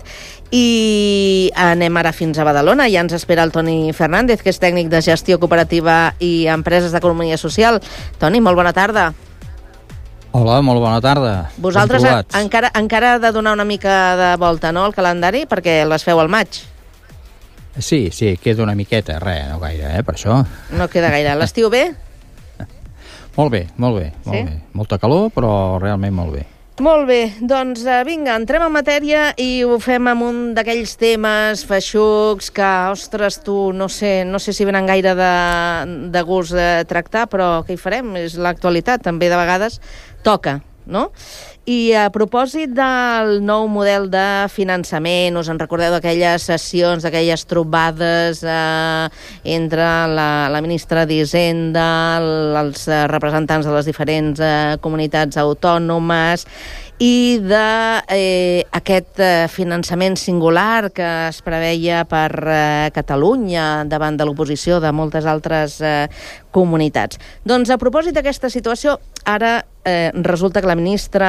I anem ara fins a Badalona. Ja ens espera el Toni Fernández, que és tècnic de gestió cooperativa i empreses d'economia social. Toni, molt bona tarda. Hola, molt bona tarda. Vosaltres en, encara, encara ha de donar una mica de volta, no?, al calendari, perquè les feu al maig. Sí, sí, queda una miqueta, res, no gaire, eh, per això. No queda gaire. L'estiu bé? Molt bé, molt bé, molt sí? bé. Molta calor, però realment molt bé. Molt bé, doncs vinga, entrem en matèria i ho fem amb un d'aquells temes feixucs que, ostres, tu, no sé, no sé si venen gaire de, de gust de tractar, però què hi farem? És l'actualitat, també de vegades toca, no? I a propòsit del nou model de finançament, us en recordeu d'aquelles sessions, d'aquelles trobades eh, entre la, la ministra d'Hisenda, els representants de les diferents eh, comunitats autònomes i d'aquest eh, eh, finançament singular que es preveia per eh, Catalunya davant de l'oposició de moltes altres eh, comunitats. Doncs a propòsit d'aquesta situació, ara eh, resulta que la ministra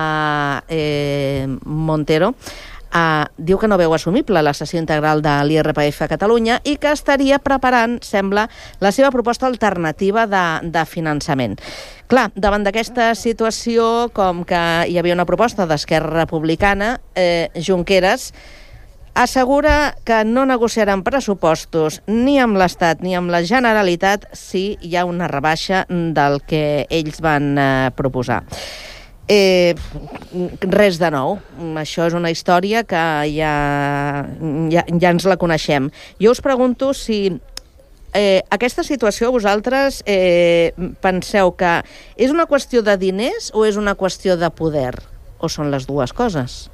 eh, Montero Uh, diu que no veu assumible la cessió integral de l'I R P F a Catalunya i que estaria preparant, sembla, la seva proposta alternativa de, de finançament. Clar, davant d'aquesta situació, com que hi havia una proposta d'Esquerra Republicana, eh, Junqueras assegura que no negociaran pressupostos ni amb l'Estat ni amb la Generalitat si hi ha una rebaixa del que ells van eh, proposar. Eh, res de nou. Això és una història que ja, ja, ja ens la coneixem. Jo us pregunto si eh, aquesta situació vosaltres eh, penseu que és una qüestió de diners o és una qüestió de poder? O són les dues coses?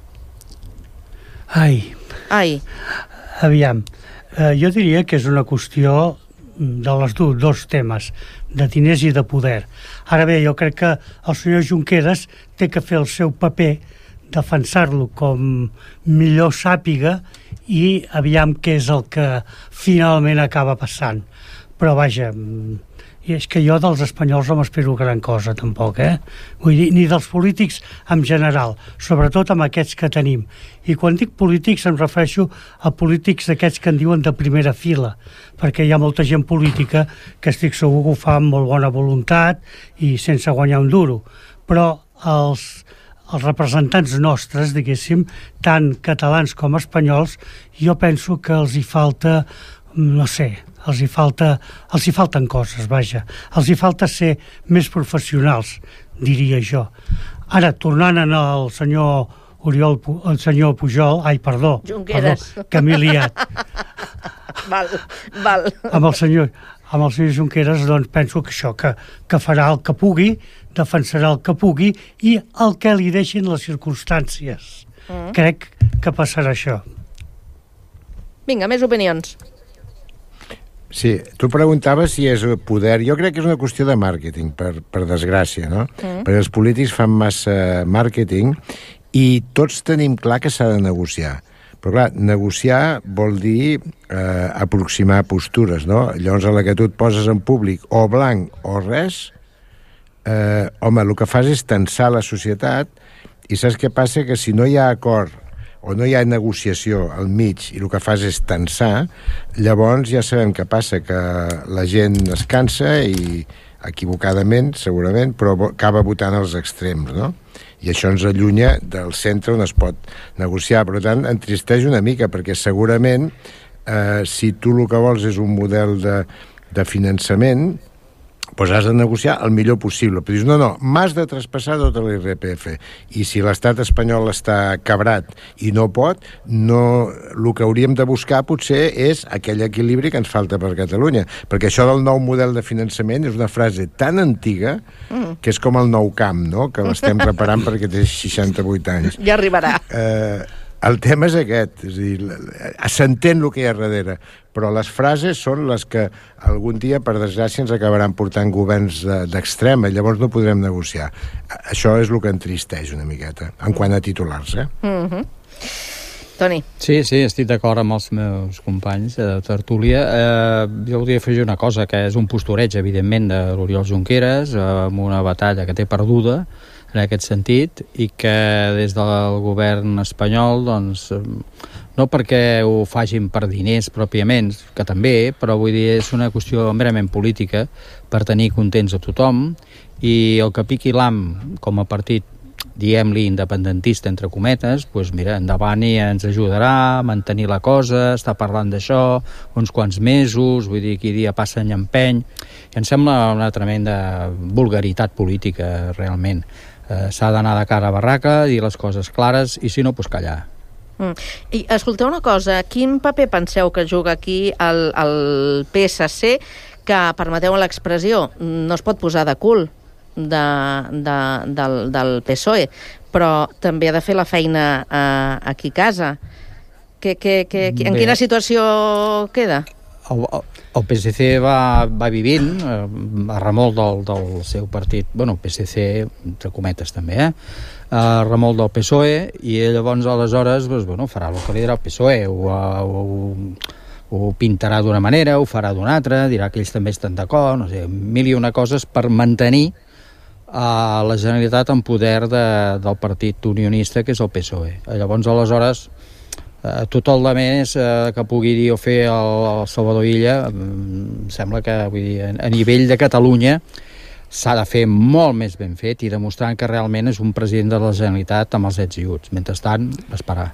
Ai. Ai. Aviam, eh, jo diria que és una qüestió de les dos, dos temes, de diners i de poder. Ara bé, jo crec que el senyor Junqueras té que fer el seu paper, defensar-lo com millor sàpiga i aviam què és el que finalment acaba passant. Però vaja, i és que jo dels espanyols no m'espero gran cosa tampoc, eh? Vull dir, ni dels polítics en general, sobretot amb aquests que tenim. I quan dic polítics em refereixo a polítics d'aquests que en diuen de primera fila, perquè hi ha molta gent política que estic segur que ho fa amb molt bona voluntat i sense guanyar un duro. Però els, els representants nostres, diguéssim, tant catalans com espanyols, jo penso que els hi falta, no sé, els hi falta, els hi falten coses, vaja. Els hi falta ser més professionals, diria jo. Ara, tornant al senyor Oriol, el senyor Pujol, ai, perdó, Junqueras. perdó, que m'he liat. Val, val. Amb el senyor, amb el senyor Junqueras, doncs penso que això, que, que farà el que pugui, defensarà el que pugui i el que li deixin les circumstàncies. Mm. Crec que passarà això. Vinga, més opinions. Sí, tu preguntaves si és poder. Jo crec que és una qüestió de màrqueting, per, per desgràcia, no? Mm. Perquè els polítics fan massa màrqueting i tots tenim clar que s'ha de negociar. Però clar, negociar vol dir eh, aproximar postures, no? Llavors, a la que tu et poses en públic o blanc o res, eh, home, el que fas és tensar la societat i saps què passa? Que si no hi ha acord o no hi ha negociació al mig i el que fas és tensar, llavors ja sabem què passa, que la gent es cansa i equivocadament, segurament, però acaba votant als extrems, no? I això ens allunya del centre on es pot negociar. Per tant, entristeix una mica, perquè segurament eh, si tu el que vols és un model de, de finançament, doncs has de negociar el millor possible. Però dius, no, no, m'has de traspassar tot l'I R P F. I si l'estat espanyol està cabrat i no pot, no, el que hauríem de buscar potser és aquell equilibri que ens falta per Catalunya. Perquè això del nou model de finançament és una frase tan antiga que és com el nou camp, no?, que l'estem preparant perquè té seixanta-vuit anys. Ja arribarà. Eh, el tema és aquest, és a dir, s'entén el que hi ha darrere, però les frases són les que algun dia, per desgràcia, ens acabaran portant governs d'extrema, llavors no podrem negociar. Això és el que entristeix una miqueta, en quant a titulars, eh? Mm-hmm. Toni. Sí, sí, estic d'acord amb els meus companys de tertúlia. Eh, jo voldria afegir una cosa, que és un postureig, evidentment, de l'Oriol Junqueras, eh, amb una batalla que té perduda, en aquest sentit, i que des del govern espanyol, doncs, no perquè ho facin per diners pròpiament, que també, però vull dir, és una qüestió merament política per tenir contents a tothom, i el que piqui l'A M com a partit, diguem-li independentista, entre cometes, doncs mira, endavant i ens ajudarà a mantenir la cosa, està parlant d'això uns quants mesos, vull dir, aquí dia passa any empeny, i em sembla una tremenda vulgaritat política, realment. Eh, s'ha d'anar de cara a barraca, dir les coses clares, i si no, doncs callar. Mm. I escolteu una cosa, quin paper penseu que juga aquí el, el P S C, que, permeteu l'expressió, no es pot posar de cul de, de, del, del P S O E, però també ha de fer la feina eh, aquí a casa. Que, que, que, en quina situació queda? El, el P S C va, va vivint eh, a remolc del, del seu partit, bueno, P S C, entre cometes també, eh? a remolc del P S O E, i llavors aleshores doncs, bueno, farà el que li dirà el P S O E, ho, ho, ho pintarà d'una manera, ho farà d'una altra, dirà que ells també estan d'acord, no sé, mil i una coses per mantenir a la Generalitat en poder de, del partit unionista, que és el P S O E. Llavors, aleshores, eh, tot el més eh, que pugui dir o fer el, el Salvador Illa, em sembla que, vull dir, a nivell de Catalunya s'ha de fer molt més ben fet i demostrant que realment és un president de la Generalitat amb els ets i uts. Mentrestant, esperar.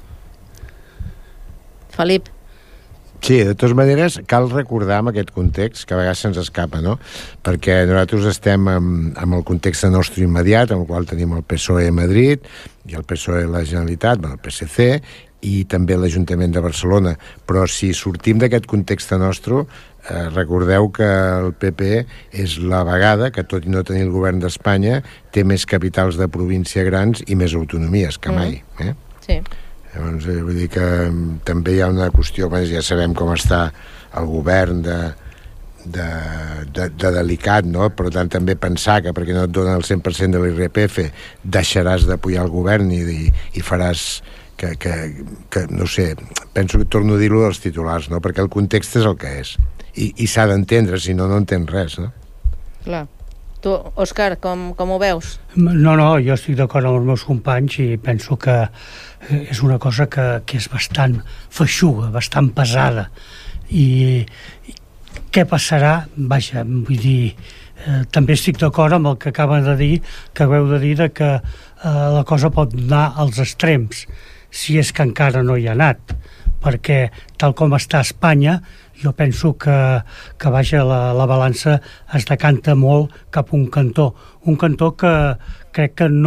Felip. Sí, de totes maneres, cal recordar en aquest context, que a vegades se'ns escapa, no? Perquè nosaltres estem amb, amb el context nostre immediat, en el qual tenim el P S O E a Madrid i el P S O E a la Generalitat, el P S C, i també l'Ajuntament de Barcelona. Però si sortim d'aquest context nostre, eh, recordeu que el P P és la vegada que, tot i no tenir el govern d'Espanya, té més capitals de província grans i més autonomies que mai. Eh? Sí. Llavors, eh, vull dir que també hi ha una qüestió, ja sabem com està el govern de, de, de, de delicat, no? Per tant, també pensar que perquè no et donen el cent per cent de l'I R P F deixaràs d'apoyar el govern i, i, i faràs que, que, que, no sé, penso que torno a dir-ho dels titulars, no? Perquè el context és el que és. I, i s'ha d'entendre, si no, no entens res, no? Clar. Tu, Òscar, com, com ho veus? No, no, jo estic d'acord amb els meus companys i penso que és una cosa que, que és bastant feixuga, bastant pesada. I, i què passarà? Vaja, vull dir, eh, també estic d'acord amb el que acaben de dir, que acabeu de dir de que eh, la cosa pot anar als extrems, si és que encara no hi ha anat, perquè tal com està Espanya, jo penso que, que vaja, la, la balança es decanta molt cap a un cantó. Un cantó que crec que no,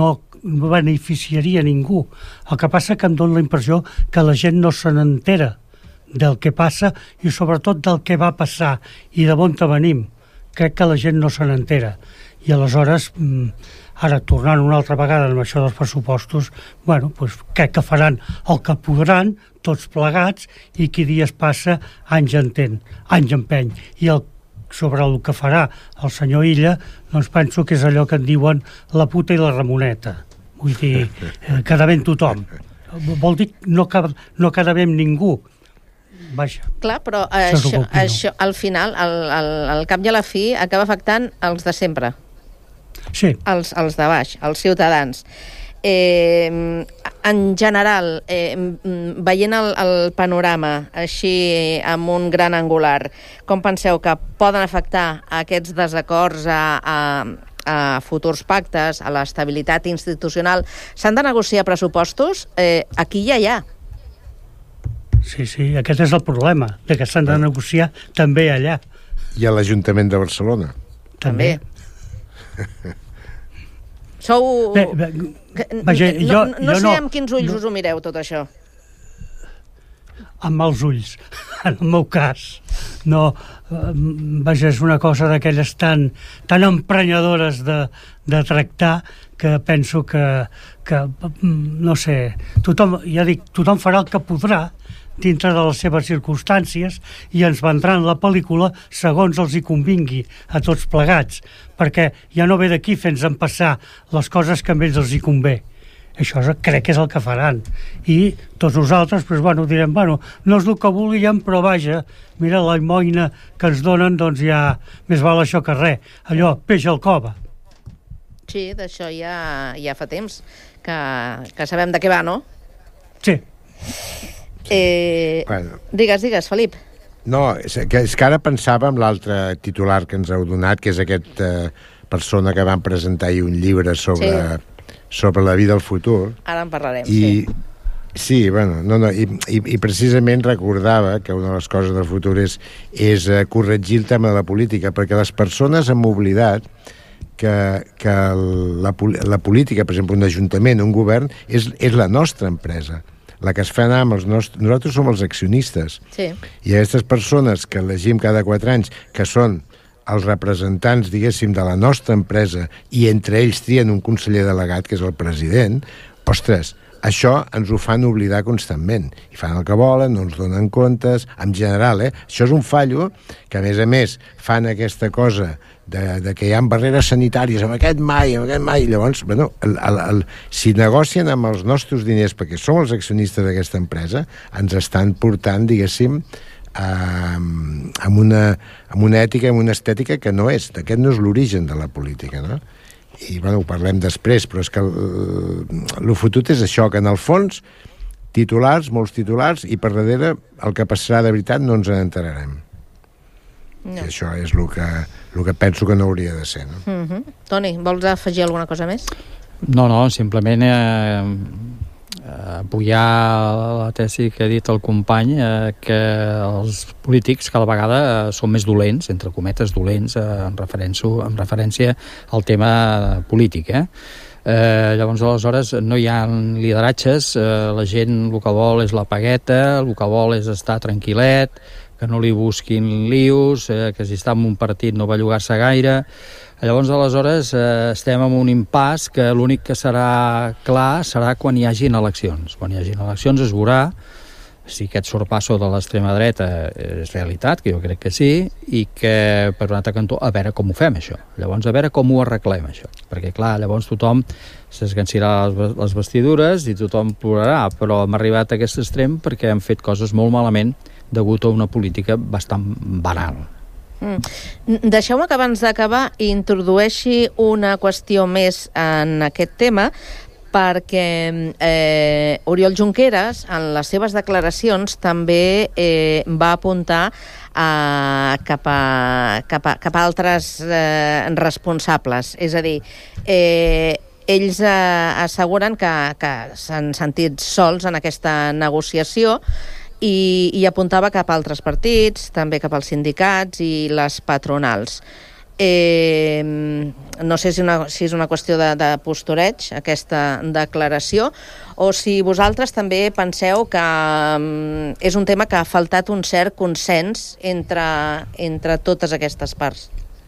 no beneficiaria ningú. El que passa que em dóna la impressió que la gent no se n'entera del que passa i sobretot del que va passar i de on venim. Crec que la gent no se n'entera. I aleshores, ara tornant una altra vegada amb això dels pressupostos, bueno, doncs crec que faran el que podran, tots plegats, i qui dies passa, anys entén, anys empeny. I el, sobre el que farà el senyor Illa, doncs penso que és allò que en diuen la puta i la Ramoneta. Vull dir, eh, quedar bé amb tothom. Vol dir no, no quedar bé amb ningú. Vaja. Clar, però això, això, això al final, al, al, al cap i a la fi, acaba afectant els de sempre. Sí. Els, els de baix, els ciutadans. Eh, en general, eh, veient el, el panorama així amb un gran angular, com penseu que poden afectar aquests desacords a, a, a futurs pactes, a l'estabilitat institucional? S'han de negociar pressupostos? Eh, aquí ja hi ha. Sí, sí, aquest és el problema, de que s'han de negociar també allà. I a l'Ajuntament de Barcelona. També. Sou... Bé, bé, vaja, no, jo, no, no jo sé no, amb quins ulls no, us ho mireu, tot això. Amb els ulls, en el meu cas. No, vaja, és una cosa d'aquelles tan, tan emprenyadores de, de tractar que penso que, que, no sé, tothom, ja dic, tothom farà el que podrà dintre de les seves circumstàncies i ens vendran la pel·lícula segons els hi convingui a tots plegats, perquè ja no ve d'aquí fer-nos empassar les coses que a ells els hi convé. Això crec que és el que faran. I tots nosaltres, doncs, bueno, direm, bueno, no és el que volíem, però vaja, mira la moïna que ens donen, doncs ja més val això que res. Allò, peix al cova. Sí, d'això ja, ja fa temps que, que sabem de què va, no? Sí. Eh, bueno. Digues, digues, Felip. No, és que, és que ara pensava en l'altre titular que ens heu donat, que és aquesta eh, persona que van presentar ahir un llibre sobre, sí. sobre la vida al futur. Ara en parlarem, I, sí. Sí, bueno, no, no, i, i, i precisament recordava que una de les coses del futur és, és eh, corregir el tema de la política, perquè les persones han oblidat que, que la, la política, per exemple, un ajuntament, un govern, és, és la nostra empresa, la que es fa anar amb els nostres... Nosaltres som els accionistes. Sí. I aquestes persones que elegim cada quatre anys, que són els representants, diguéssim, de la nostra empresa, i entre ells trien un conseller delegat, que és el president, ostres, això ens ho fan oblidar constantment. I fan el que volen, no ens donen comptes, en general, eh? Això és un fallo que, a més a més, fan aquesta cosa de, de que hi ha barreres sanitàries, amb aquest mai, amb aquest mai, llavors, bueno, el, el, el, si negocien amb els nostres diners, perquè som els accionistes d'aquesta empresa, ens estan portant, diguéssim, eh, amb, una, amb una ètica, amb una estètica que no és, aquest no és l'origen de la política, no? I, bueno, ho parlem després, però és que el, el fotut és això, que en el fons, titulars, molts titulars, i per darrere el que passarà de veritat no ens en enterarem. No. I això és el que, el que penso que no hauria de ser, no? Mm-hmm. Toni, vols afegir alguna cosa més? No, no, simplement eh, apoyar la tesi que ha dit el company, eh, que els polítics cada vegada són més dolents, entre cometes dolents, eh, en, referència, en referència al tema polític, eh? Eh, llavors, aleshores, no hi ha lideratges, eh, la gent el que vol és la pagueta, el que vol és estar tranquil·let, que no li busquin lius, eh, que si està en un partit no va llogar-se gaire. Llavors, aleshores, eh, estem en un impàs que l'únic que serà clar serà quan hi hagin eleccions. Quan hi hagin eleccions es veurà si aquest sorpasso de l'extrema dreta és realitat, que jo crec que sí, i que, per un altre cantó, a veure com ho fem, això. Llavors, a veure com ho arreglem, això. Perquè, clar, llavors tothom s'esgancirà les vestidures i tothom plorarà, però hem arribat a aquest extrem perquè hem fet coses molt malament degut a una política bastant banal. Mm. Deixeu-me que abans d'acabar introdueixi una qüestió més en aquest tema, perquè eh, Oriol Junqueras, en les seves declaracions, també eh, va apuntar eh, cap, a, cap, a, cap a altres eh, responsables. És a dir, eh, ells eh, asseguren que, que s'han sentit sols en aquesta negociació i, i apuntava cap a altres partits, també cap als sindicats i les patronals. Eh, no sé si, una, si és una qüestió de, de postureig, aquesta declaració, o si vosaltres també penseu que um, és un tema que ha faltat un cert consens entre, entre totes aquestes parts.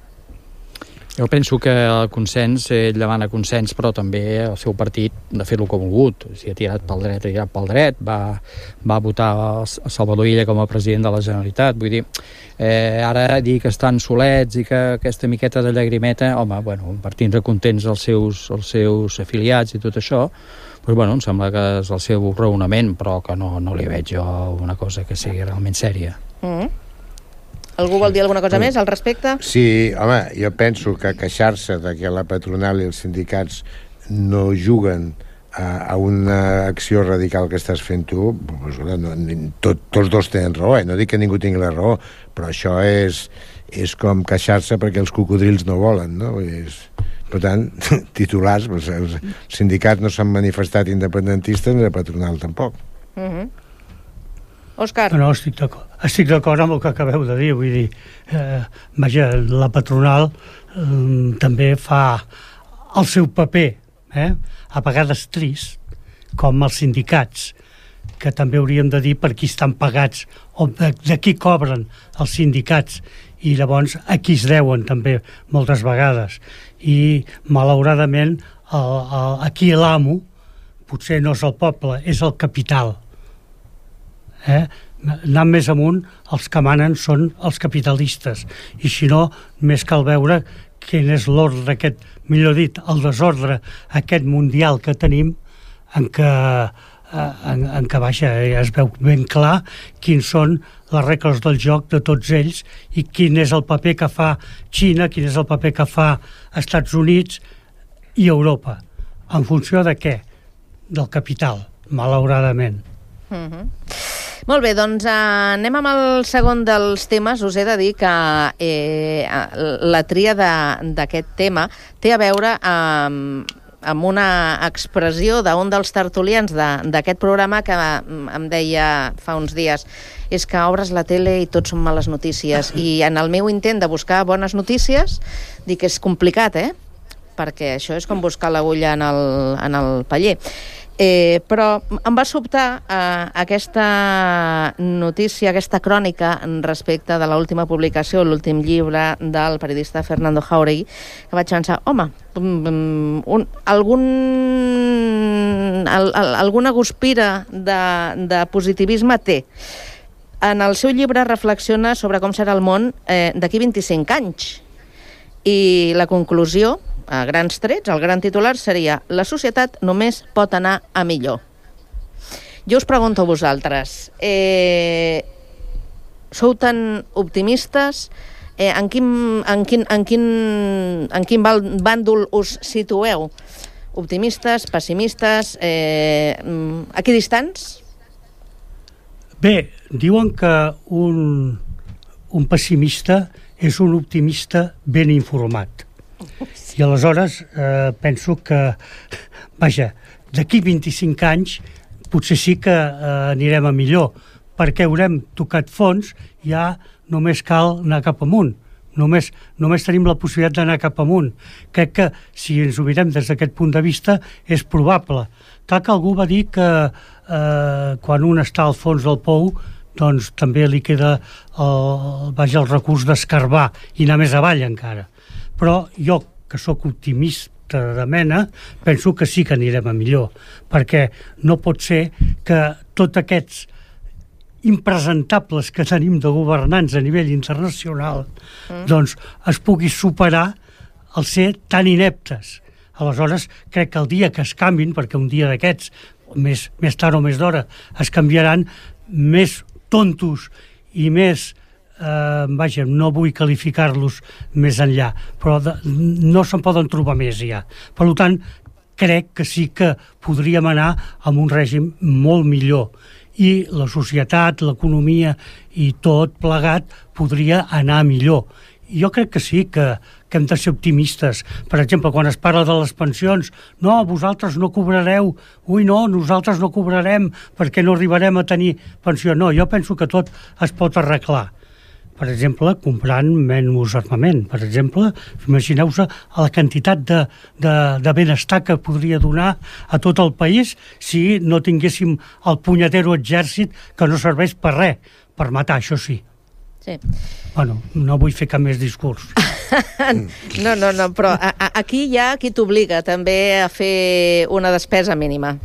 Jo penso que el consens, ell demana consens, però també el seu partit de fer-lo com ha volgut. O sigui, ha tirat pel dret, ha tirat pel dret, va, va votar a Salvador Illa com a president de la Generalitat. Vull dir, eh, ara dir que estan solets i que aquesta miqueta de llagrimeta, home, bueno, per tindre contents els seus, els seus afiliats i tot això, doncs, bueno, em sembla que és el seu raonament, però que no, no li veig jo una cosa que sigui realment sèria. Mm-hmm. Algú vol dir alguna cosa més al respecte? Sí, home, jo penso que queixar-se de que la patronal i els sindicats no juguen a, a una acció radical que estàs fent tu, pues, no, tot, tots dos tenen raó, eh? No dic que ningú tingui la raó, però això és, és com queixar-se perquè els cocodrils no volen, no? És, per tant, titulars, pues, els sindicats no s'han manifestat independentistes ni la patronal tampoc. Mm-hmm. Òscar. No, estic d'acord. Estic d'acord amb el que acabeu de dir, vull dir, eh, vaja, la patronal eh, també fa el seu paper, eh? A vegades trist, com els sindicats, que també hauríem de dir per qui estan pagats o de, de qui cobren els sindicats i llavors a qui es deuen també moltes vegades. I malauradament el, el, aquí l'amo potser no és el poble, és el capital. Eh? Anant més amunt, els que manen són els capitalistes, i si no, més cal veure quin és l'ordre aquest, millor dit, el desordre aquest mundial que tenim, en què, en, en què vaja, es veu ben clar quins són les regles del joc de tots ells i quin és el paper que fa Xina, quin és el paper que fa Estats Units i Europa. En funció de què? Del capital, malauradament. Mm-hmm. Molt bé, doncs eh, anem amb el segon dels temes. Us he de dir que eh, la tria d'aquest tema té a veure amb, amb una expressió d'un dels tertulians d'aquest programa que em deia fa uns dies: és que obres la tele i tot són males notícies. I en el meu intent de buscar bones notícies dic que és complicat, eh? Perquè això és com buscar l'agulla en el, en el paller. Eh, però em va sobtar eh, aquesta notícia, aquesta crònica respecte de l'última publicació, l'últim llibre del periodista Fernando Jauregui, que vaig pensar, home, un, algun, al, al, alguna guspira de, de positivisme té. En el seu llibre reflexiona sobre com serà el món eh, d'aquí vint-i-cinc anys. I la conclusió, a grans trets, el gran titular seria: la societat només pot anar a millor. Jo us pregunto a vosaltres, eh, sou tan optimistes? Eh, en quin, en quin, en quin, en quin bàndol us situeu? Optimistes, pessimistes, eh, equidistants? Bé, diuen que un, un pessimista és un optimista ben informat. I aleshores eh, penso que, vaja, d'aquí vint-i-cinc anys potser sí que eh, anirem a millor, perquè haurem tocat fons, ja només cal anar cap amunt. Només, només tenim la possibilitat d'anar cap amunt. Crec que, si ens ho mirem des d'aquest punt de vista, és probable. Clar que algú va dir que eh, quan un està al fons del pou, doncs també li queda el, vaja, el recurs d'escarbar i anar més avall encara. Però jo, que sóc optimista de mena, penso que sí que anirem a millor, perquè no pot ser que tots aquests impresentables que tenim de governants a nivell internacional mm. doncs es pugui superar el ser tan ineptes. Aleshores, crec que el dia que es canvin, perquè un dia d'aquests, més, més tard o més d'hora, es canviaran, més tontos i més Uh, vaja, no vull qualificar-los més enllà, però de, no se'n poden trobar més ja. Per tant, crec que sí que podríem anar amb un règim molt millor i la societat, l'economia i tot plegat podria anar millor. Jo crec que sí que, que hem de ser optimistes. Per exemple, quan es parla de les pensions, no, vosaltres no cobrareu, ui no, nosaltres no cobrarem perquè no arribarem a tenir pensió. No, jo penso que tot es pot arreglar. per exemple, comprant menys armament. Per exemple, imagineu-vos la quantitat de, de, de benestar que podria donar a tot el país si no tinguéssim el punyetero exèrcit que no serveix per res, per matar, això sí. Sí. Bueno, no vull fer cap més discurs. No, no, no, però a, a, aquí hi ha qui t'obliga també a fer una despesa mínima.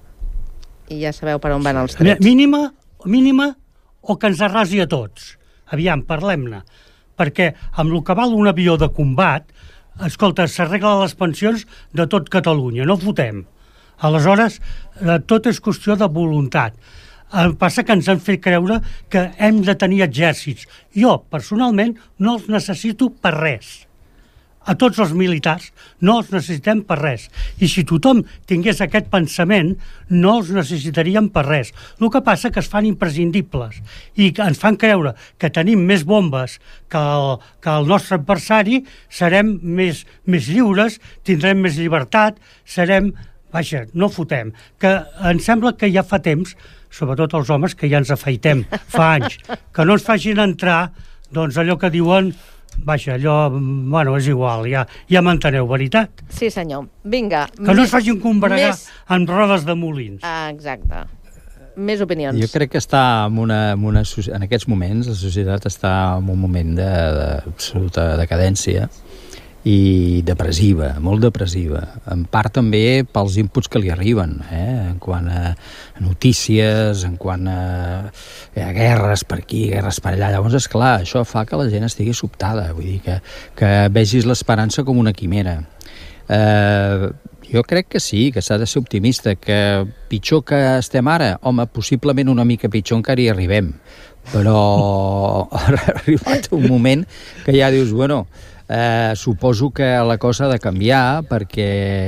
I ja sabeu per on van els trets. Mínima, mínima o que ens arrasi a tots. Aviam, parlem-ne. Perquè amb el que val un avió de combat, escolta, s'arregla les pensions de tot Catalunya, no fotem. Aleshores, tot és qüestió de voluntat. El passa que ens han fet creure que hem de tenir exèrcits. Jo, personalment, no els necessito per res. A tots els militars no els necessitem per res. I si tothom tingués aquest pensament, no els necessitaríem per res. El que passa que es fan imprescindibles i ens fan creure que tenim més bombes que el, que el nostre adversari, serem més, més lliures, tindrem més llibertat, serem... Vaja, no fotem. Que em sembla que ja fa temps, sobretot els homes, que ja ens afaitem fa anys, que no ens facin entrar, doncs allò que diuen... Vaja, allò, bueno, és igual, ja, ja m'enteneu, veritat? Sí, senyor. Vinga. Que no es facin combregar més... amb rodes de molins. Ah, exacte. Més opinions. Jo crec que està en, una, en, una, en aquests moments, la societat està en un moment d'absoluta de, decadència i depressiva, molt depressiva. En part també pels inputs que li arriben, eh? En quant a notícies, en quant a, a guerres per aquí, guerres per allà. Llavors, esclar, això fa que la gent estigui sobtada, vull dir, que, que vegis l'esperança com una quimera. Eh, jo crec que sí, que s'ha de ser optimista, que pitjor que estem ara, home, possiblement una mica pitjor encara hi arribem, però ha arribat un moment que ja dius, bueno... Eh, suposo que la cosa ha de canviar perquè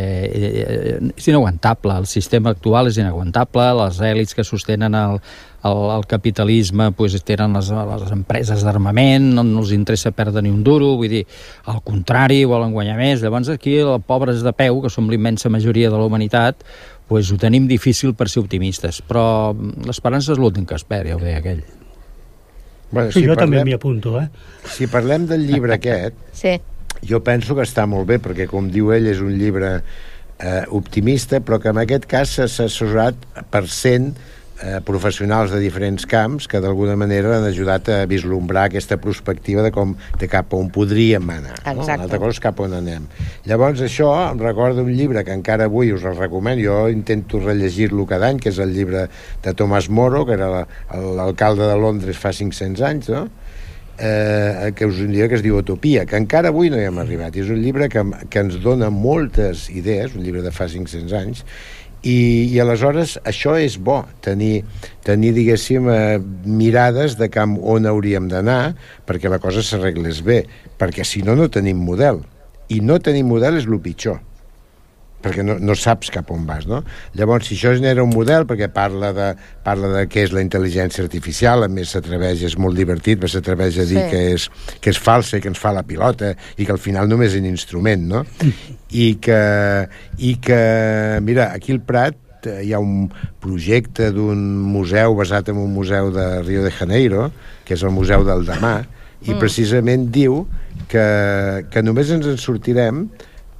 eh, és inaguantable, el sistema actual és inaguantable, les èlits que sostenen el, el, el capitalisme pues, tenen les, les empreses d'armament, no, no els interessa perdre ni un duro, vull dir, al contrari, volen guanyar més. Llavors aquí els pobres de peu, que som la immensa majoria de la humanitat, pues, ho tenim difícil per ser optimistes, però l'esperança és l'últim que es perd, ja ho deia aquell. Bueno, sí, si jo parlem, també m'hi apunto, eh? Si parlem del llibre aquest, sí. Jo penso que està molt bé, perquè, com diu ell, és un llibre eh, optimista, però que en aquest cas s'ha assessorat per cent eh, professionals de diferents camps que d'alguna manera han ajudat a vislumbrar aquesta perspectiva de com de cap on podríem anar. No? L'altra cosa és cap on anem. Llavors això em recorda un llibre que encara avui us el recomano, jo intento rellegir-lo cada any, que és el llibre de Thomas More, que era l'alcalde de Londres fa cinc-cents anys, no? Eh, que és un llibre que es diu Utopia, que encara avui no hi hem arribat, i és un llibre que, que ens dona moltes idees, un llibre de fa cinc-cents anys, i, i aleshores això és bo, tenir, tenir diguéssim, eh, mirades de camp on hauríem d'anar perquè la cosa s'arreglés bé, perquè si no, no tenim model, i no tenir model és el pitjor, perquè no, no saps cap on vas, no? Llavors, si això genera un model, perquè parla de, parla de què és la intel·ligència artificial, a més s'atreveix, és molt divertit, s'atreveix a dir sí. que, és, que és falsa i que ens fa la pilota, i que al final només és un instrument, no? I que, i que mira, aquí al Prat hi ha un projecte d'un museu basat en un museu de Rio de Janeiro, que és el Museu del Demà, i precisament diu que, que només ens en sortirem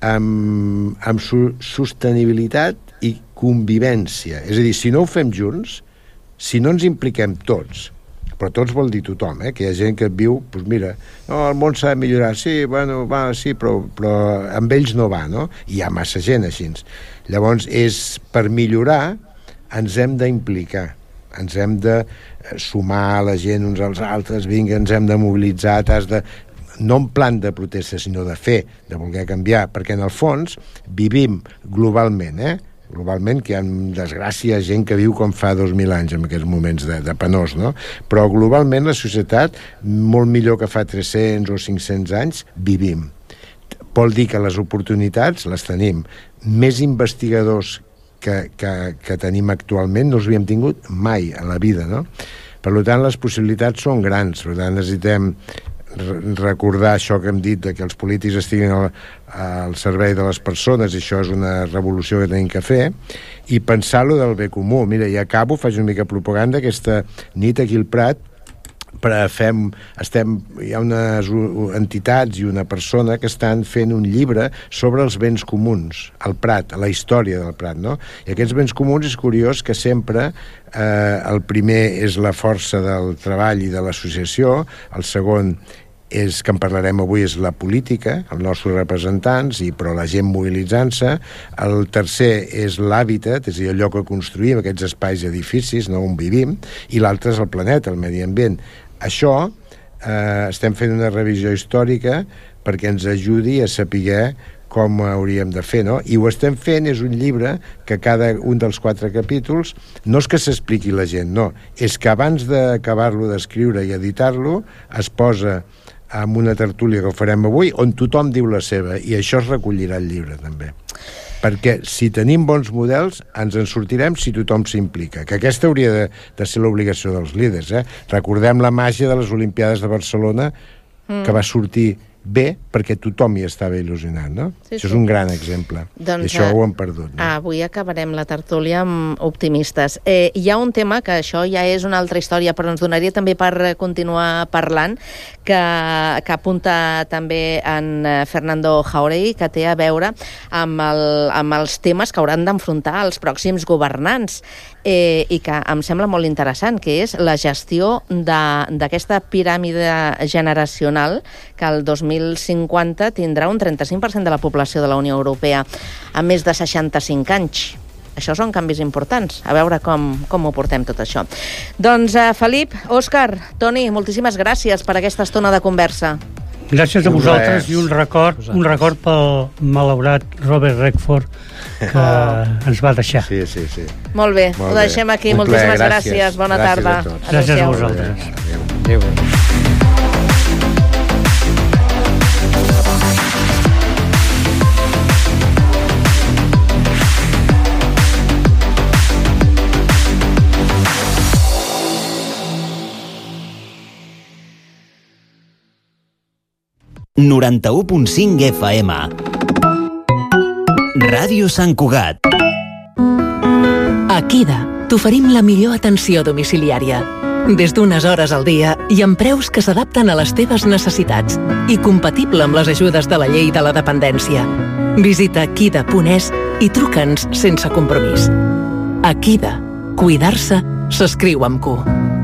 amb, amb su sostenibilitat i convivència. És a dir, si no ho fem junts, si no ens impliquem tots, però tots vol dir tothom, eh? Que hi ha gent que viu, doncs mira, no, el món s'ha de millorar, sí, bueno, va, sí, però, però amb ells no va, no? I hi ha massa gent així. Llavors, és per millorar, ens hem d'implicar, ens hem de sumar a la gent uns als altres, vinga, ens hem de mobilitzar, t'has de... no en plan de protesta, sinó de fer, de voler canviar, perquè en el fons vivim globalment, eh? Globalment, que hi ha desgràcia, gent que viu com fa dos mil anys en aquests moments de, de penós, no? Però globalment la societat, molt millor que fa tres-cents o cinc-cents anys, vivim. Vol dir que les oportunitats les tenim. Més investigadors que, que, que tenim actualment no els havíem tingut mai a la vida, no? Per tant, les possibilitats són grans, per tant, necessitem recordar això que hem dit, de que els polítics estiguin al, al servei de les persones, i això és una revolució que tenim que fer, i pensar-lo del bé comú. Mira, i acabo, faig una mica propaganda, aquesta nit aquí al Prat fem, estem, hi ha unes entitats i una persona que estan fent un llibre sobre els béns comuns al Prat, a la història del Prat, no? I aquests béns comuns és curiós que sempre eh, el primer és la força del treball i de l'associació, el segon és, que en parlarem avui, és la política, els nostres representants, i però la gent mobilitzant-se. El tercer és l'hàbitat, és a dir, el lloc que construïm, aquests espais i edificis, no, on vivim, i l'altre és el planeta, el medi ambient. Això, eh, estem fent una revisió històrica perquè ens ajudi a saber com hauríem de fer, no? I ho estem fent, és un llibre que cada un dels quatre capítols no és que s'expliqui la gent, no, és que abans d'acabar-lo d'escriure i editar-lo es posa amb una tertúlia que ho farem avui, on tothom diu la seva, i això es recollirà al llibre també. Perquè si tenim bons models ens en sortirem si tothom s'implica, que aquesta hauria de, de ser l'obligació dels líders, eh? Recordem la màgia de les Olimpiades de Barcelona, mm. que va sortir bé perquè tothom hi estava il·lusionat, no? Sí, això sí. És un gran exemple. Doncs, I això ho hem perdut. No? Avui acabarem la tertúlia amb optimistes. Eh, hi ha un tema que això ja és una altra història, però ens donaria també per continuar parlant, que, que apunta també en Fernando Jauregui, que té a veure amb, el, amb els temes que hauran d'enfrontar els pròxims governants, eh, i que em sembla molt interessant, que és la gestió d'aquesta piràmide generacional que el dos mil cinquanta tindrà un trenta-cinc per cent de la població de la Unió Europea amb més de seixanta-cinc anys. Això són canvis importants. A veure com, com ho portem tot això. Doncs, eh, Felip, Òscar, Toni, moltíssimes gràcies per aquesta estona de conversa. Gràcies a vosaltres i un record, un record pel malaurat Robert Redford que oh. ens va deixar. Sí, sí, sí. Molt bé, Molt ho deixem aquí. Un moltíssimes ple, gràcies. gràcies. Bona gràcies tarda. A gràcies a vosaltres. Adéu. Adéu. noranta-u punt cinc F M. Ràdio Sant Cugat. A Kida t'oferim la millor atenció domiciliària. Des d'unes hores al dia i amb preus que s'adapten a les teves necessitats i compatible amb les ajudes de la llei de la dependència. Visita kida punt es i truca'ns sense compromís. A Kida, cuidar-se s'escriu amb Q.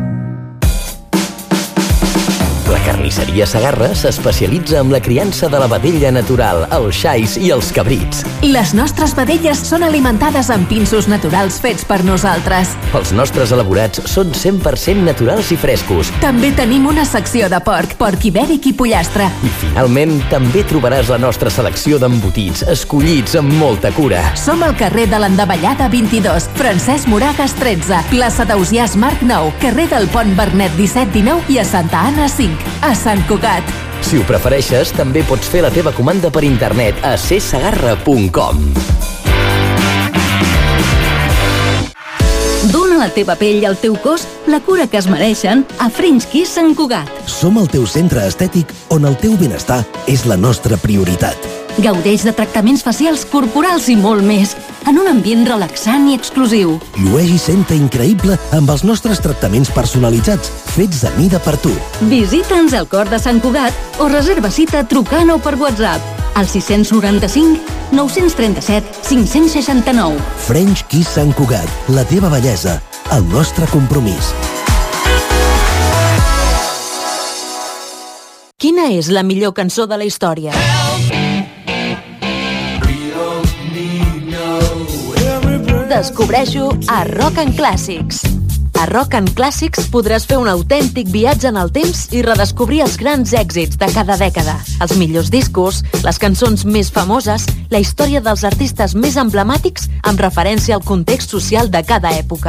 La carnisseria Segarra s'especialitza en la criança de la vedella natural, els xais i els cabrits. Les nostres vedelles són alimentades amb pinsos naturals fets per nosaltres. Els nostres elaborats són cent per cent naturals i frescos. També tenim una secció de porc, porc ibèric i pollastre. I finalment també trobaràs la nostra selecció d'embotits, escollits amb molta cura. Som al carrer de l'Endavellada vint-i-dos, Francesc Moragas tretze, plaça d'Ausiàs Marc nou, carrer del Pont Bernet disset dinou i a Santa Anna cinc. A Sant Cugat. Si ho prefereixes, també pots fer la teva comanda per internet a c segarra punt com. Dóna a la teva pell i al teu cos la cura que es mereixen a French Kiss Sant Cugat. Som el teu centre estètic on el teu benestar és la nostra prioritat. Gaudeix de tractaments facials, corporals i molt més, en un ambient relaxant i exclusiu. Llueix i senta increïble amb els nostres tractaments personalitzats, fets a mida per tu. Visita'ns al cor de Sant Cugat o reserva cita trucant o per WhatsApp al sis noranta-cinc nou trenta-set cinc seixanta-nou. French Kiss Sant Cugat, la teva bellesa, el nostre compromís. Quina és la millor cançó de la història? Descobreixo a Rock and Classics. A Rock and Classics podràs fer un autèntic viatge en el temps i redescobrir els grans èxits de cada dècada, els millors discos, les cançons més famoses, la història dels artistes més emblemàtics amb referència al context social de cada època.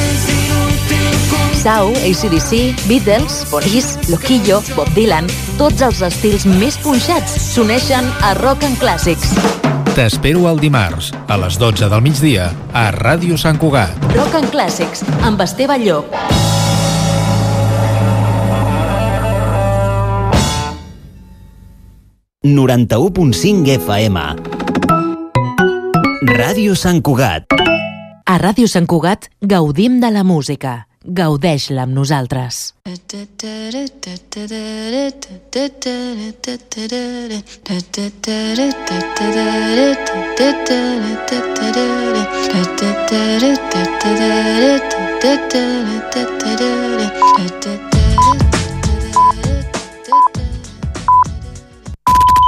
Sau, A C D C, Beatles, Police, Loquillo, Bob Dylan, tots els estils més punxats s'uneixen a Rock and Classics. T'espero el dimarts, a les dotze del migdia, a Ràdio Sant Cugat. Rock and Classics, amb Esteve Llop. noranta-u punt cinc F M. Ràdio Sant Cugat. A Ràdio Sant Cugat gaudim de la música. gaudeix-la amb nosaltres. Da da da da da da da da da da da da da da da da da da da